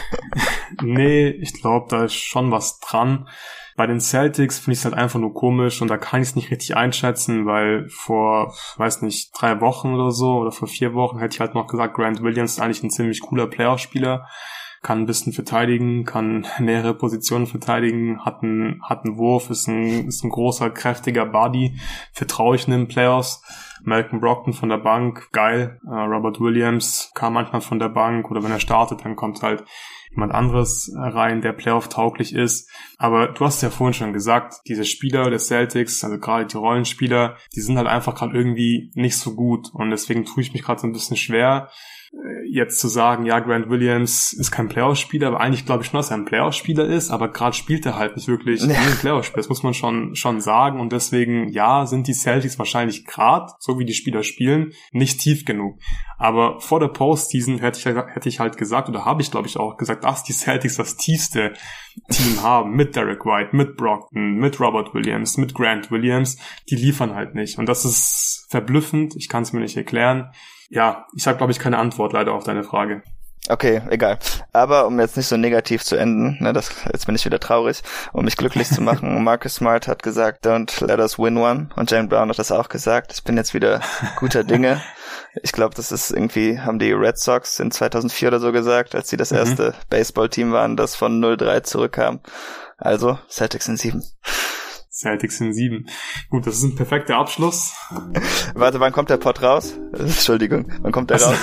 Nee, ich glaube, da ist schon was dran. Bei den Celtics finde ich es halt einfach nur komisch und da kann ich es nicht richtig einschätzen, weil vor, weiß nicht, 3 Wochen oder so oder vor 4 Wochen hätte ich halt noch gesagt, Grant Williams ist eigentlich ein ziemlich cooler Playoff-Spieler. kann ein bisschen verteidigen, kann mehrere Positionen verteidigen, hat einen Wurf, ist ein großer, kräftiger Body, vertraue ich in den Playoffs. Malcolm Brogdon von der Bank, geil. Robert Williams kam manchmal von der Bank oder wenn er startet, dann kommt halt jemand anderes rein, der Playoff-tauglich ist. Aber du hast ja vorhin schon gesagt, diese Spieler der Celtics, also gerade die Rollenspieler, die sind halt einfach gerade irgendwie nicht so gut. Und deswegen tue ich mich gerade so ein bisschen schwer, jetzt zu sagen, ja, Grant Williams ist kein Playoff-Spieler, aber eigentlich glaube ich schon, dass er ein Playoff-Spieler ist, aber gerade spielt er halt nicht wirklich ein Playoff-Spieler. Das muss man schon sagen und deswegen, ja, sind die Celtics wahrscheinlich gerade, so wie die Spieler spielen, nicht tief genug. Aber vor der Postseason hätte ich halt gesagt, oder habe ich glaube ich auch gesagt, dass die Celtics das tiefste Team haben, mit Derek White, mit Brogdon, mit Robert Williams, mit Grant Williams, die liefern halt nicht und das ist verblüffend, ich kann es mir nicht erklären. Ja, ich habe, glaube ich, keine Antwort leider auf deine Frage. Okay, egal. Aber um jetzt nicht so negativ zu enden, ne, jetzt bin ich wieder traurig, um mich glücklich zu machen, Marcus Smart hat gesagt, don't let us win one. Und Jaylen Brown hat das auch gesagt. Ich bin jetzt wieder guter Dinge. Ich glaube, das ist irgendwie, haben die Red Sox in 2004 oder so gesagt, als sie das erste Baseballteam waren, das von 0-3 zurückkam. Also, Celtics in 7. Celtics in 7. Gut, das ist ein perfekter Abschluss. Warte, wann kommt der Pod raus? Entschuldigung, wann kommt der raus?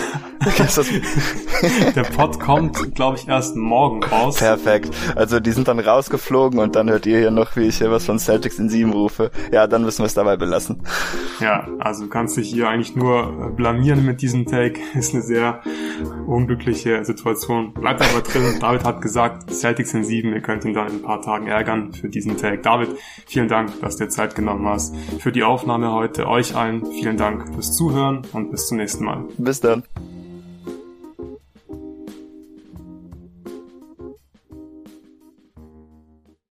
Der Pod kommt, glaube ich, erst morgen raus. Perfekt. Also die sind dann rausgeflogen und dann hört ihr hier noch, wie ich hier was von Celtics in 7 rufe. Ja, dann müssen wir es dabei belassen. Ja, also du kannst dich hier eigentlich nur blamieren mit diesem Take. Ist eine sehr unglückliche Situation. Bleibt aber drin. David hat gesagt, Celtics in 7. Ihr könnt ihn dann in ein paar Tagen ärgern für diesen Take. David, vielen Dank, dass du dir Zeit genommen hast für die Aufnahme heute. Euch allen vielen Dank fürs Zuhören und bis zum nächsten Mal. Bis dann.